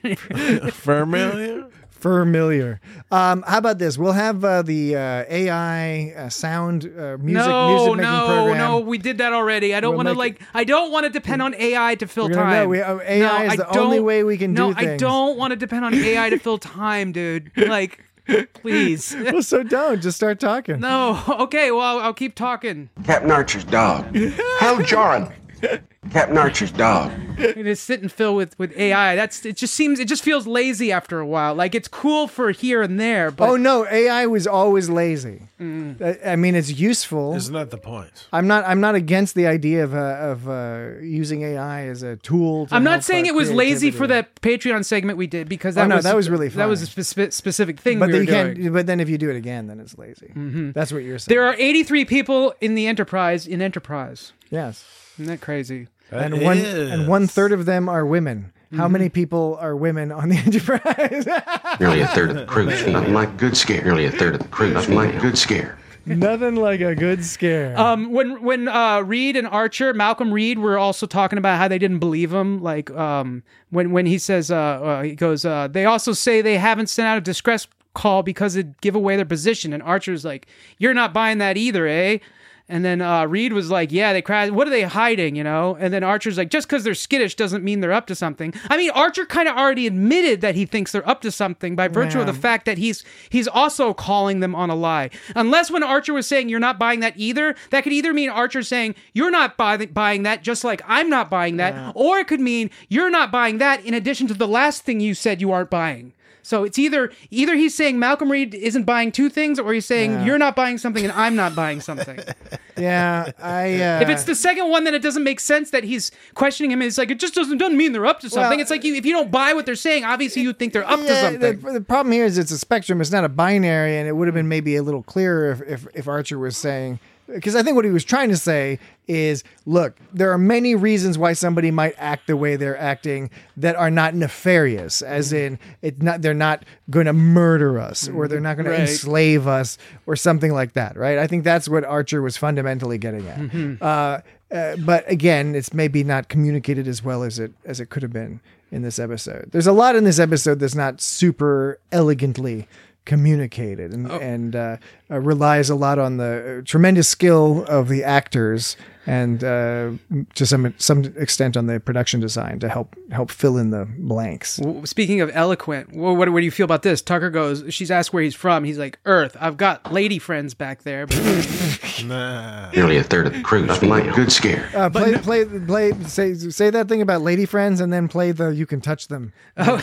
Familiar? familiar. Um, how about this? We'll have uh, the uh, A I uh, sound uh, music no, music making no, program. no, we did that already. I don't We'll want to make like. I don't want to depend on A I to fill We're gonna time. know. We- uh, A I No, is I the only don't- way we can no, do I things. don't want to depend on A I to fill time, dude. Like, please. Well, so don't. Just start talking. No. Okay. Well, I'll, I'll keep talking. Captain Archer's dog. Hal Jarn. Captain Archer's dog. Just sit and fill with with A I. That's it. Just seems it just feels lazy after a while. Like it's cool for here and there, but Oh no, A I was always lazy. Mm. I, I mean, it's useful. Isn't that the point? I'm not. I'm not against the idea of uh, of uh, using A I as a tool. To I'm not help, saying uh, it was lazy for creativity. that Patreon segment we did because Oh, that no, was that was really that was a fine. spe- specific thing But we then were you can't. doing. But then if you do it again, then it's lazy. Mhm. That's what you're saying. There are eighty-three people in the Enterprise in Enterprise. Yes. Isn't that crazy? That and one is. and one third of them are women. How Mm-hmm. many people are women on the Enterprise? Nearly a third of the crew's female. Nothing like good scare. Nearly a third of the crew's Nothing like female. good scare. Nothing like a good scare. Um, when when uh, Reed and Archer, Malcolm Reed, were also talking about how they didn't believe him. Like um, when when he says, uh, uh, he goes, uh, they also say they haven't sent out a distress call because it'd give away their position. And Archer's like, you're not buying that either, eh? And then uh, Reed was like, yeah, they crashed. What are they hiding, you know? And then Archer's like, just because they're skittish doesn't mean they're up to something. I mean, Archer kind of already admitted that he thinks they're up to something by virtue Yeah. of the fact that he's he's also calling them on a lie. Unless when Archer was saying, you're not buying that either, that could either mean Archer saying, you're not buy- buying that just like I'm not buying that, Yeah. or it could mean you're not buying that in addition to the last thing you said you aren't buying. So it's either either he's saying Malcolm Reed isn't buying two things, or he's saying Yeah. you're not buying something and I'm not buying something. yeah, I. Uh, If it's the second one, then it doesn't make sense that he's questioning him. It's like, it just doesn't doesn't mean they're up to something. Well, it's like you, if you don't buy what they're saying, obviously you think they're up to Yeah, something. The, the problem here is it's a spectrum. It's not a binary, and it would have been maybe a little clearer if, if, if Archer was saying, because I think what he was trying to say is, look, there are many reasons why somebody might act the way they're acting that are not nefarious, as in it's not they're not going to murder us or they're not going Right. to enslave us or something like that, right? I think that's what Archer was fundamentally getting at. Mhm. Uh, uh, but again, it's maybe not communicated as well as it as it could have been in this episode. There's a lot in this episode that's not super elegantly communicated and, Oh. and uh, uh, relies a lot on the uh, tremendous skill of the actors and uh, to some some extent on the production design to help help fill in the blanks. W- Speaking of eloquent, well, what, what do you feel about this? Tucker goes, she's asked where he's from. He's like, Earth. I've got lady friends back there. Nah. Nearly a third of the crew. Nothing like a good scare. Uh, play, play, play, say, say that thing about lady friends, and then play the "You Can Touch Them." Oh.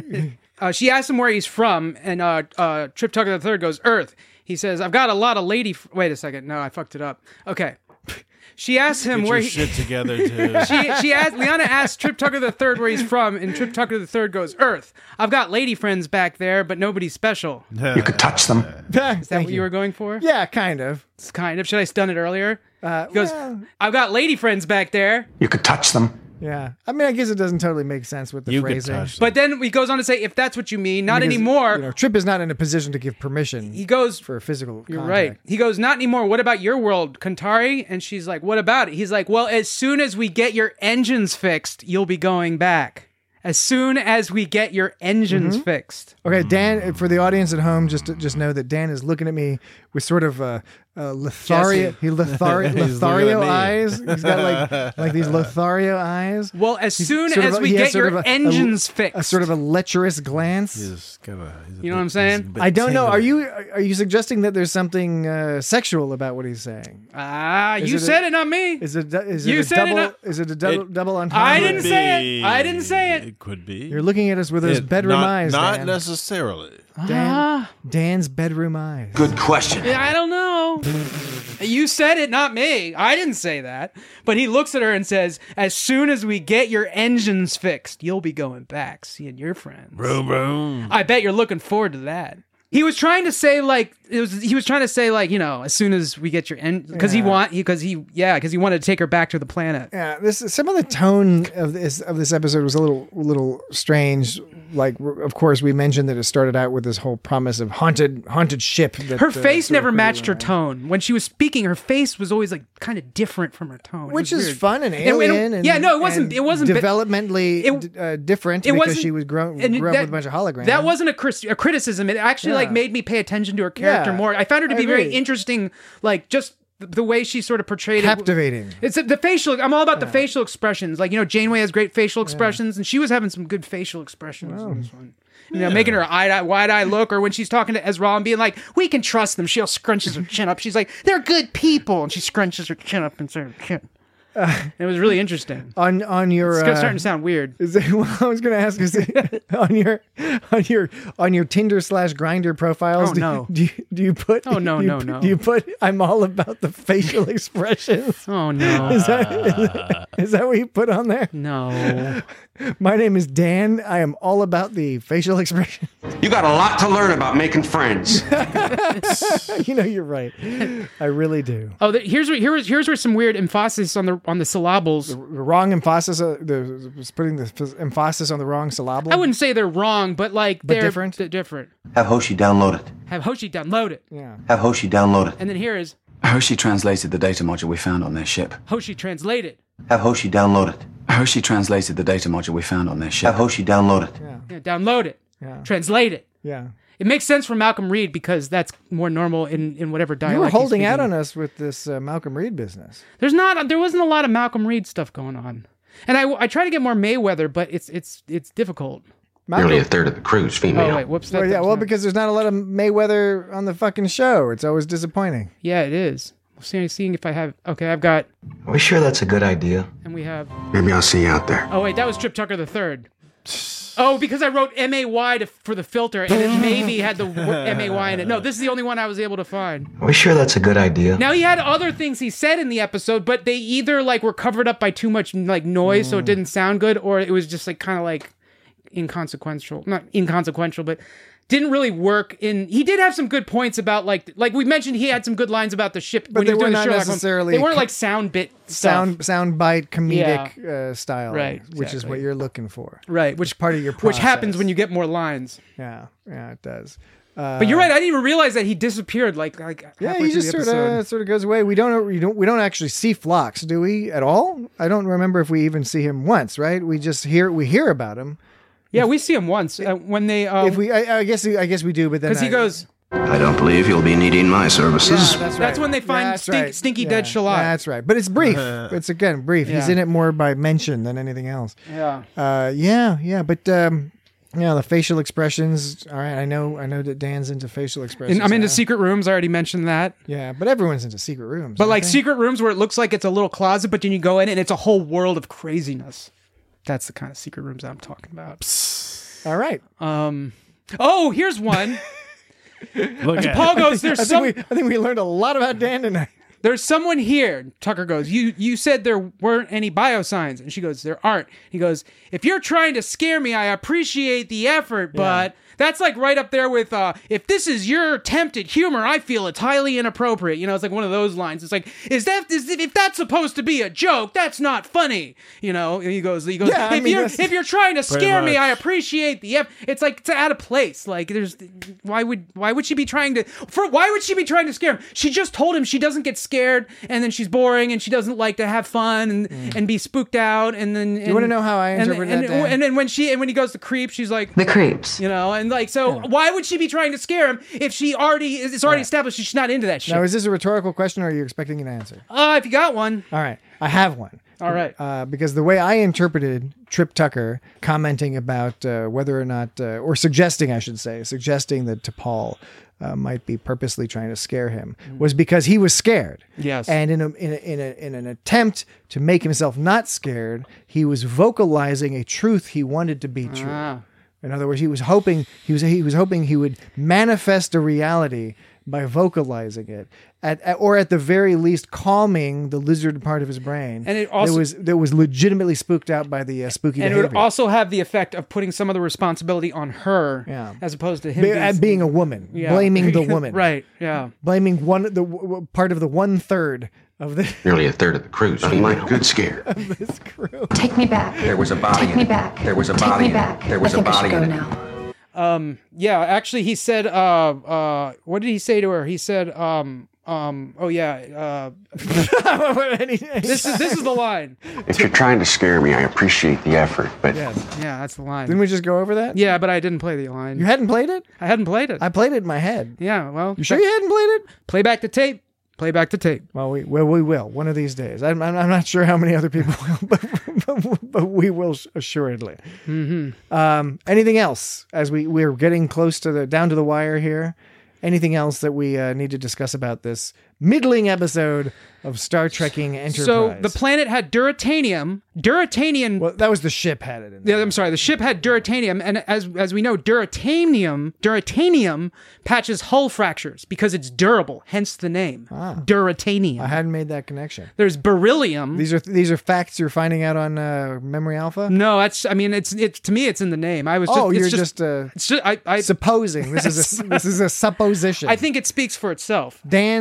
Uh, she asked him where he's from, and uh, uh, Trip Tucker the Third goes, Earth. He says, I've got a lot of lady... F-. Wait a second. No, I fucked it up. Okay. She asked him Get where your he... shit together, dude. she, she asked, Liana asked Trip Tucker the Third where he's from, and Trip Tucker the Third goes, Earth. I've got lady friends back there, but nobody's special. You could touch them. Is that what you were going for? Yeah, kind of. It's kind of. Should I stun it earlier? Uh, He goes, well, I've got lady friends back there. You could touch them. yeah. I mean, I guess it doesn't totally make sense with the You can phrasing. touch them. But then he goes on to say, if that's what you mean, not Because, anymore. You know, Trip is not in a position to give permission. He goes, for physical. You're contact. right. He goes, not anymore. What about your world, Kantari? And she's like, what about it? He's like, well, as soon as we get your engines fixed, you'll be going back. As soon as we get your engines Mm-hmm. fixed. Okay, Dan. For the audience at home, just just know that Dan is looking at me with sort of uh, uh, Lothario, Jesse. he Lothar- He's Lothario looking at me. eyes. He's got like like these Lothario eyes. Well, as He's soon sort of as a- we he has get sort your of a- engines a, fixed. a sort of a lecherous glance. He's got a, he's a You know bit- what I'm saying? he's a bit I don't know. Are tingly. you are you suggesting that there's something uh, sexual about what he's saying? Ah, Is you it a- said it, not me. Is it is You it a said it, double? not- Is it a double It- double entendre? I didn't Could say be. it. I didn't say it. It could be. You're looking at us with those It- bedroom not, eyes. Not Dan. necessarily. Dan, Ah. Dan's bedroom eyes. Good question. Yeah, I don't know. You said it, not me. I didn't say that. But he looks at her and says, as soon as we get your engines fixed, you'll be going back, seeing your friends. Vroom, vroom. I bet you're looking forward to that. He was trying to say like it was. He was trying to say like you know as soon as we get your end because he Yeah. want because he yeah because he wanted to take her back to the planet. Yeah, this some of the tone of this of this episode was a little little strange. Like, of course, we mentioned that it started out with this whole promise of haunted haunted ship. That, Her uh, face sort of never created matched her around. tone when she was speaking. Her face was always like kind of different from her tone, It Which was is weird. fun and And- and- alien. And, yeah, no, it wasn't. and It wasn't bi- developmentally it- d- uh, different it because wasn't- she was grown and grew up that- with a bunch of holograms. That wasn't a, cris- a criticism. It actually like Yeah. made me pay attention to her character Yeah, more. I found her to I be very agree. interesting. Like just the, the way she sort of portrayed it. captivating. It's the facial. I'm all about the facial expressions. Like you know, Janeway has great facial expressions, and she was having some good facial expressions in this one. You know, making her eye wide eye look, or when she's talking to Ezra and being like, "We can trust them." She all scrunches her chin up. She's like, "They're good people," and she scrunches her chin up and her chin. It was really interesting. On on your It's uh, starting to sound weird. Is it, well, I was going to ask, is it, on your on your on your Tinder slash Grinder profiles? Oh, do, no. Do you, do you put? Oh, no, do you no, put- no. Do you put? I'm all about the facial expressions. Oh no, Is that, is that is that what you put on there? no. My name is Dan. I am all about the facial expression. You got a lot to learn about making friends. You know, you're right. I really do. Oh, the, here's where here's here's where some weird emphasis on the they're on the syllables. The wrong emphasis. Uh, the was putting the f- emphasis on the wrong syllable. I wouldn't say they're wrong, but like But they're different? they're different. Have Hoshi download it. Have Hoshi download it. Yeah. Have Hoshi download it. And then here is Hoshi translated the data module we found on their ship. Hoshi translated. Have Hoshi download it. Hoshi translated the data module we found on their ship. Have Hoshi download it. Yeah. Yeah, download it. Yeah. Translate it. Yeah. It makes sense for Malcolm Reed because that's more normal in, in whatever dialect. You were he's holding out speaking. on us with this uh, Malcolm Reed business. There's not. There wasn't a lot of Malcolm Reed stuff going on, and I, I try to get more Mayweather, but it's it's it's difficult. Nearly a third of the crew's female. Oh wait, whoops. That, Well, yeah, that was well, not- because there's not a lot of Mayweather on the fucking show. It's always disappointing. yeah, it is. Seeing, seeing if I have. Okay, I've got, Are we sure that's a good idea? and we have. Maybe I'll see you out there. Oh wait, that was Trip Tucker the third. Oh, because I wrote M A Y to, for the filter, and it maybe had the w- M A Y in it. No, this is the only one I was able to find. Are we sure that's a good idea? Now he had other things he said in the episode, but they either like were covered up by too much like noise, so it didn't sound good, or it was just like kind of like inconsequential. Not inconsequential, but didn't really work. In he did have some good points about like like we mentioned, he had some good lines about the ship. But when they he was were doing not the Sherlock Holmes. necessarily They weren't co- like sound bit stuff. Sound sound bite comedic uh, style, Right, which is exactly. what you're looking for. Right, which part of your which process. happens when you get more lines. Yeah, yeah, it does. Uh, But you're right. I didn't even realize that he disappeared. Like, like Yeah, halfway he through just the sort episode. of sort of goes away. We don't we don't we don't actually see Phlox, do we at all? I don't remember if we even see him once. Right? We just hear we hear about him. Yeah, we see him once uh, when they. Um, If we, I, I guess I guess we do, but then because he I- goes. I don't believe you'll be needing my services. Yeah, that's, That's right. when they find That's stink, right. stinky Yeah, dead Shalot. That's right, but it's brief. It's again brief. He's Yeah. in it more by mention than anything else. Yeah. Uh, yeah, yeah, but um, you know, the facial expressions. All right, I know, I know that Dan's into facial expressions. And I'm into now. secret rooms. I already mentioned that. Yeah, but everyone's into secret rooms. But aren't like they? secret rooms where it looks like it's a little closet, but then you go in and it's a whole world of craziness. That's the kind of secret rooms I'm talking about. All right. Um. Oh, here's one. Look at Paul it. goes, "There's I some." think, we, I think we learned a lot about Dan tonight. There's someone here. Tucker goes, you you said there weren't any biosigns. And she goes, there aren't. He goes, if you're trying to scare me, I appreciate the effort, but that's like right up there with, uh, if this is your attempt at humor, I feel it's highly inappropriate. You know, it's like one of those lines. It's like, is that, is, if that's supposed to be a joke, that's not funny. You know, and he goes, he goes, Yeah, I if mean, you're, that's- if you're trying to Pretty scare me, much. I appreciate the effort. It's like, it's out of place. Like there's, why would, why would she be trying to, for, why would she be trying to scare him? She just told him she doesn't get scared, and then she's boring, and she doesn't like to have fun and, and be spooked out, and then and, you wanna know how I and, interpret and, that, Dan? and then when she and when he goes to creep, she's like The creeps. you know, and like so why would she be trying to scare him if she already it's already established she's not into that shit? Now, is this a rhetorical question, or are you expecting an answer? Uh, if you got one, All right, I have one. all right. Uh, because the way I interpreted Trip Tucker commenting about uh, whether or not, uh, or suggesting, I should say, suggesting that T'Pol uh, might be purposely trying to scare him, was because he was scared. Yes. And in a, in a, in a, in an attempt to make himself not scared, he was vocalizing a truth he wanted to be true. Ah. In other words, he was hoping he was he was hoping he would manifest a reality by vocalizing it, at, at or at the very least calming the lizard part of his brain. And it also- that was that was legitimately spooked out by the uh, spooky And it behavior. would also have the effect of putting some of the responsibility on her, Yeah. as opposed to him Be- being, at being a woman, Yeah. blaming the woman, right? Yeah. blaming one the w- w- part of the one third of the Nearly a third of the crew's Nothing female. like a good scare. this crew. Take me back. There was a body Take in me it. back. There was a Take body me in it. back. There was I a think I body should go in it. now. Um. Yeah. Actually, he said. Uh. Uh. What did he say to her? He said. Um. Um. Oh yeah. Uh. This is this is the line. If you're trying to scare me, I appreciate the effort, but Yes. Yeah, that's the line. Didn't we just go over that? Yeah, but I didn't play the line. You hadn't played it? I hadn't played it. I played it in my head. yeah. Well. You sure you hadn't played it? Play back the tape. Play back the tape. Well, we well we will one of these days. I'm I'm, I'm not sure how many other people will, but, but, but we will assuredly. Mm-hmm. Um, anything else as we we're getting close to the down to the wire here? Anything else that we uh, need to discuss about this middling episode of Star Trekking Enterprise? So the planet had duratanium. Duratanium. well, that was the ship had it in there. Yeah, I'm sorry. The ship had duratanium, and as as we know, duratanium duratanium patches hull fractures because it's durable. Hence the name, duratanium. I hadn't made that connection. There's beryllium. These are these are facts you're finding out on uh, Memory Alpha. no, that's. I mean, it's it's to me, it's in the name. I was. Just, Oh, it's you're just. just, uh, it's just. I. I supposing this is a this is a supposition. I think it speaks for itself. Dan's supposition.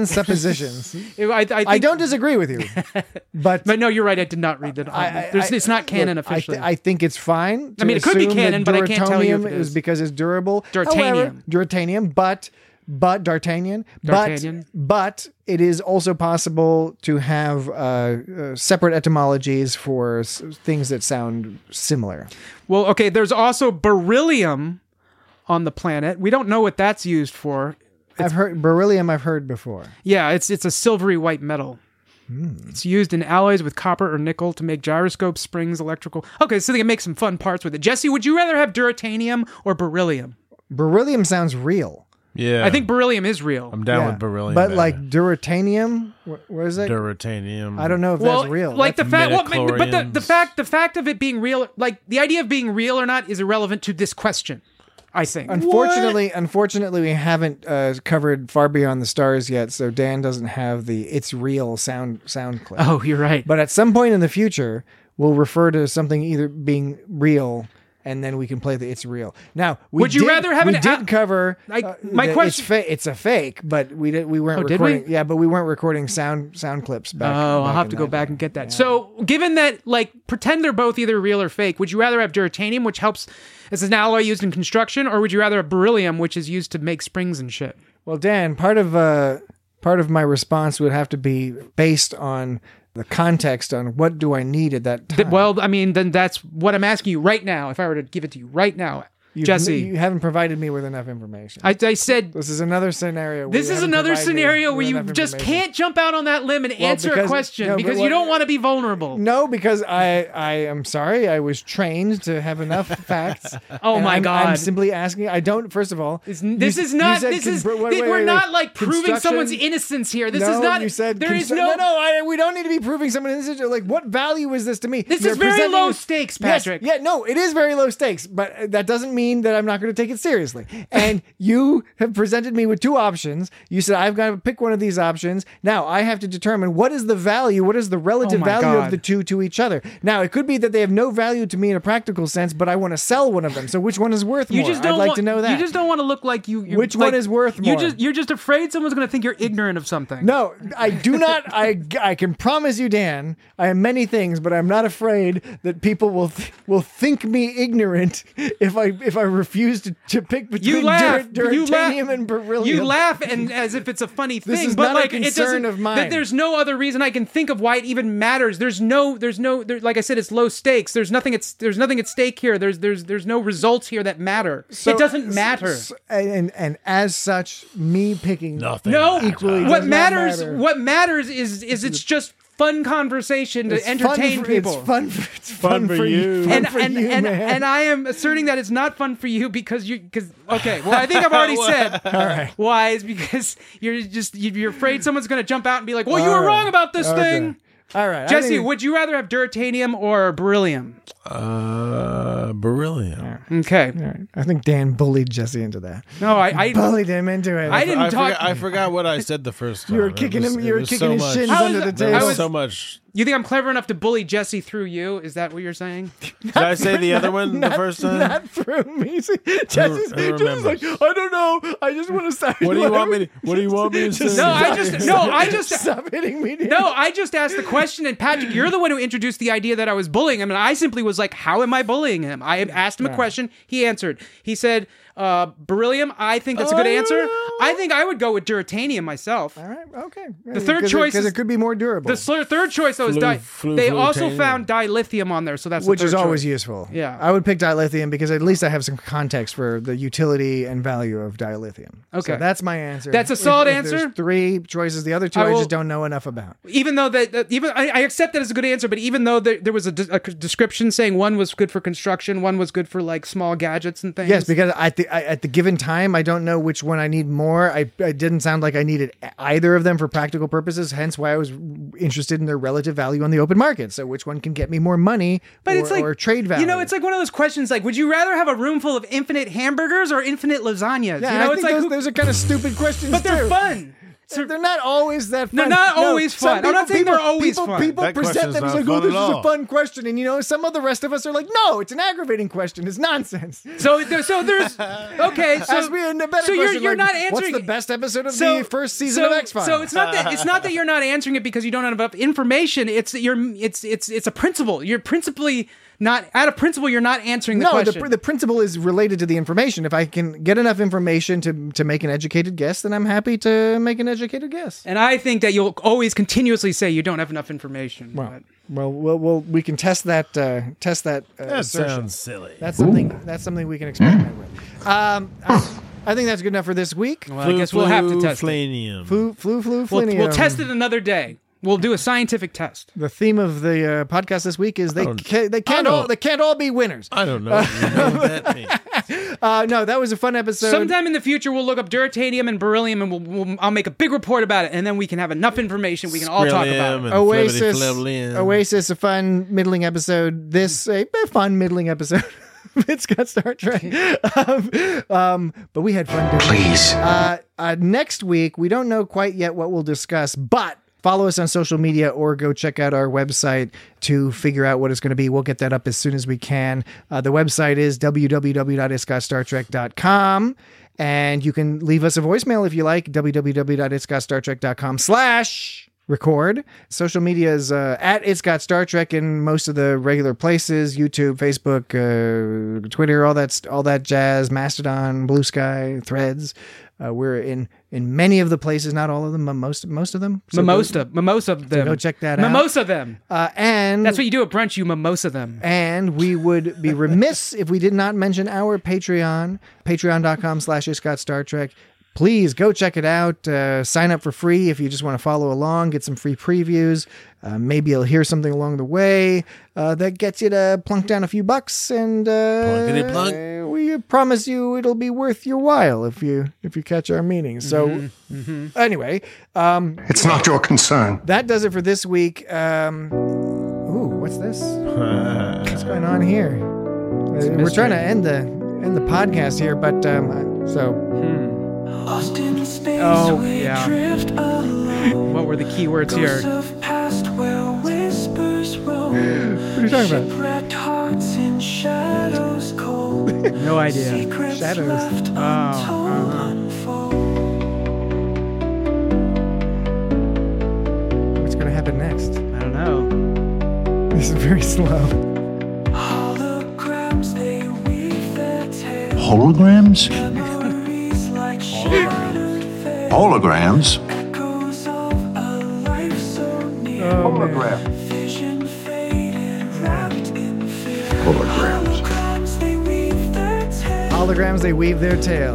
positions. I, I, think, I don't disagree with you, but but no, you're right. I did not read that. I, I, There's, it's not canon look, officially. I, th- I think it's fine. I mean, it could be canon, but I can't tell you if it is is. because it's durable. Durtanium. However, Durtanium, but but D'Artagnan, D'Artagnan. but but it is also possible to have uh, uh, separate etymologies for s- things that sound similar. Well, okay. There's also beryllium on the planet. We don't know what that's used for. It's, I've heard beryllium. I've heard before. Yeah, it's it's a silvery white metal. Mm. It's used in alloys with copper or nickel to make gyroscopes, springs, electrical. Okay, so they can make some fun parts with it. Jesse, would you rather have Duratanium or beryllium? Beryllium sounds real. Yeah. I think beryllium is real. I'm down Yeah. with beryllium. But better. like Duratanium, wh- what is it? Duratanium. I don't know if Well, that's real. like the That's- fact, well, but the, the midichlorians. fact, the fact of it being real, like the idea of being real or not, is irrelevant to this question. I think. Unfortunately, unfortunately, we haven't uh, covered Far Beyond the Stars yet, so Dan doesn't have the "It's Real" sound sound clip. Oh, you're right. But at some point in the future, we'll refer to something either being real, and then we can play the "It's Real." Now, we Would you did, rather have we an did a- cover Like, uh, my the question- It's, fa- it's a fake, but we did we weren't Oh, did we? recording. Yeah, but we weren't recording sound sound clips back. Oh, I'll back have in to go that back day. and get that. So, given that, like, pretend they're both either real or fake, would you rather have Duratanium, which helps as an alloy used in construction, or would you rather have beryllium, which is used to make springs and shit? Well, Dan, part of uh, part of my response would have to be based on the context on what do I need at that time. Th- well, I mean, then that's what I'm asking you right now. If I were to give it to you right now, You've- Jesse, you haven't provided me with enough information. I, I said This is another scenario. where this you is haven't another provided me scenario where with you enough just information. can't jump out on that limb and Well, answer because- a question no, but because what- you don't want to be vulnerable. No, because I I am sorry. I was trained to have enough facts. Oh and my I'm, God. I'm simply asking. I don't. First of all, This, you- this is you not. said This is. con- wait, th- wait, we're wait, not wait. like proving Construction? someone's innocence here. This no, is not. You said there is constru- no. no. no I, we don't need to be proving someone innocent. Like, what value is this to me? This You're is very presenting- low stakes, Yes, Patrick. yeah, no, it is very low stakes, but that doesn't mean that I'm not going to take it seriously. And you have presented me with two options. You said I've got to pick one of these options. Now I have to determine what is the value, what is the relative Oh my value God. of the two to each other. Now it could be that they have no value to me in a practical sense, but I want to sell one of them. So which one is worth You more? just don't I'd like want, to know that. You just don't want to look like you. You're, Which like, one is worth You more? just you're just afraid someone's going to think you're ignorant of something. No, I do not. I, I can promise you, Dan, I am many things, but I'm not afraid that people will th- will think me ignorant if I if I refuse to, to pick between You laugh. dur- you laugh. Duratanium and beryllium. You laugh and as if it's a funny thing, This is but not a like it concern doesn't. of mine. That there's no other reason I can think of why it even matters. There's no. There's no. There, like I said, it's low stakes. There's nothing. It's there's nothing at stake here. There's there's there's no results here that matter. So- it doesn't matter. s- And and as such, me picking Nothing. No, equally what does not matters. matter. What matters is is it's just fun conversation to It's fun entertain for- people. It's fun. For, it's fun, for for you. Fun and for and you, and, man. and I am asserting that it's not fun for you because you because okay well I think I've already said All right. why is because you're just you're afraid someone's going to jump out and be like, well, you All were right. wrong about this Okay. thing. All right, I Jesse, think- would you rather have Duratanium or beryllium? Uh, beryllium. Okay. All right. I think Dan bullied Jesse into that. No, I I, Bullied him into it. I didn't I talk. forgot, I forgot what I said the first time. You were It kicking was- him. it You were was kicking so his much- shins I under was- the There table. was so much. You think I'm clever enough to bully Jesse through you? Is that what you're saying? Did I say the other one the Not- first time? Not through me. See, Jesse's, who Jesse's like, remembers? I don't know. I just want to start. What do you want me to? What do you want me to say? No, I just no, I just Stop hitting me. Dan. No, I just asked the question, and Patrick, you're the one who introduced the idea that I was bullying him, and I simply was like, "How am I bullying him?" I asked him a question. He answered. He said, uh, "Beryllium." I think that's a good answer. I think I would go with Duratanium myself. All right. Okay. The third choice because is- it could be more durable, The sl- third choice though is Flu- di- flu- They flu- also tanium. found dilithium on there, so that's the which is third always choice. useful. Yeah. I would pick dilithium because at least I have some context for the utility and value of dilithium. Okay. So that's my answer. That's a If- solid if there's answer? Three choices. The other two I I, will- just don't know enough about. Even though that, that even I, I accept that as a good answer, but even though there, there was a, de- a description saying one was good for construction, one was good for like small gadgets and things. Yes, because at the I, at the given time, I don't know which one I need more. I, I didn't sound like I needed either of them for practical purposes. Hence, why I was interested in their relative value on the open market. So, which one can get me more money, But or, it's like or trade value? You know, it's like one of those questions. Like, would you rather have a room full of infinite hamburgers or infinite lasagnas? yeah. you and know, I it's think like, those, who- those are kind of stupid questions, but they're too. fun. They're not always that fun. They're not No, always some fun. I'm not saying people- they're always people, fun. People That present question's them as not like, oh, fun this at is a all. fun question. And, you know, some of the rest of us are like, no, it's an aggravating question. It's nonsense. So, there- so there's okay. So, Ask me a better so you're question, you're like, not answering. What's the best episode of so, the first season so, of X-Files? So it's not that it's not that you're not answering it because you don't have enough information. It's that you're it's it's it's a principle. You're principally not out of principle. You're not answering the no, question. the, the principle is related to the information. If I can get enough information to to make an educated guess, then I'm happy to make an educated guess. and I think that you'll always continuously say you don't have enough information. Well, but- well, well, well, we can test that. Uh, test that. Uh, That assertion. sounds silly. That's something. That's something we can experiment with. Um, I, I think that's good enough for this week. well, I guess we'll have to test it. Flanium. Flu, flu, flu, We'll, flinium. we'll test it another day. We'll do a scientific test. The theme of the uh, podcast this week is they don't- ca- they can't I all don't- they can't all be winners. I don't know. You know what that means. Uh, no, that was a fun episode. Sometime in the future, we'll look up duratanium and beryllium, and we'll, we'll, I'll make a big report about it, and then we can have enough information we can all talk about Skrillium it. and Oasis, flibbity-flibbly. Oasis, a fun middling episode. This a, a fun middling episode. It's got Star Trek, um, um, but we had fun doing it. Please. Uh, uh, next week, we don't know quite yet what we'll discuss, but follow us on social media or go check out our website to figure out what it's going to be. We'll get that up as soon as we can. Uh, the website is w w w dot its got star trek dot com. And you can leave us a voicemail if you like, w w w dot its got star trek dot com slash record. Social media is uh, at It's Got Star Trek in most of the regular places: YouTube, Facebook, uh, Twitter, all that, all that jazz, Mastodon, Blue Sky, Threads. Uh, we're in in many of the places, not all of them, but most most of them. So Mimosa, go, mimosa them. go check that out. Mimosa them. Uh, and That's what you do at brunch. You mimosa them. and we would be remiss if we did not mention our Patreon, patreon.com slash It's Got Star Trek. Please go check it out. Uh, sign up for free if you just want to follow along, get some free previews. Uh, maybe you'll hear something along the way uh, that gets you to plunk down a few bucks, and uh, Plunkety plunk. we promise you it'll be worth your while if you if you catch our meetings. So Mm-hmm. anyway, um, It's not your concern. that does it for this week. Um, ooh, what's this? What's going on here? Uh, we're trying to end the end the podcast here, but um, so. Oh, yeah. What were the keywords here? What are you talking about? No idea. Shadows. Oh, uh-huh. What's going to happen next? I don't know. This is very slow. Holograms? Holograms? Oh, man. Holograms. Holograms, they weave their tail.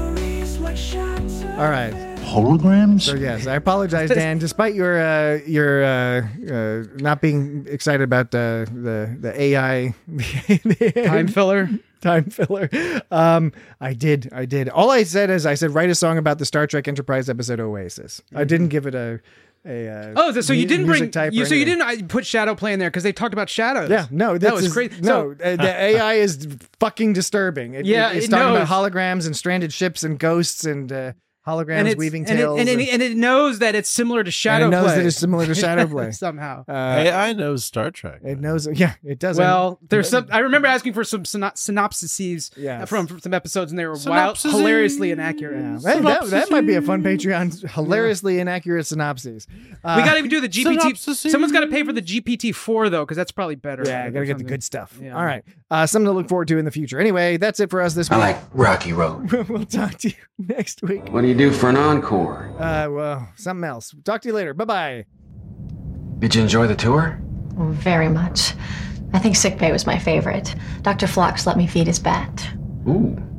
All right. Holograms? So yes, I apologize, Dan. Despite your uh, your uh, uh, not being excited about the the the A I Time filler. time filler, um, I did I did. All I said is I said write a song about the Star Trek Enterprise episode Oasis. I didn't give it a a. Uh, Oh, so you mu- didn't music bring type or you, so you anything. didn't uh, put shadow play in there because they talked about shadows. Yeah, no, that this was is, crazy. No, So, uh, the A I is fucking disturbing. It, Yeah, it- it's it talking knows. about holograms and stranded ships and ghosts and uh, holograms and it's, weaving and it, tails. and, it, and- and it knows that it's similar to shadow and it knows play. that it's similar to shadow play somehow. Uh, A I knows Star Trek. It knows. Yeah, it does. Well, there's some. I remember asking for some syno- synopsises Yes. from, from some episodes, and they were wild, Synopsises. hilariously inaccurate. Yeah, that, that, that might be a fun Patreon. Hilariously inaccurate synopses. Uh, We got to do the G P T. synopsises. Someone's got to pay for the G P T four though, because that's probably better. Yeah, I gotta get the Something. good stuff. Yeah. All right, uh, something to look forward to in the future. Anyway, that's it for us this I week. like Rocky Road. We'll talk to you next week. What do you do for an encore? Uh, well, something else. Talk to you later. Bye bye. Did you enjoy the tour? Oh, very much. I think sickbay was my favorite. Doctor Phlox let me feed his bat. Ooh.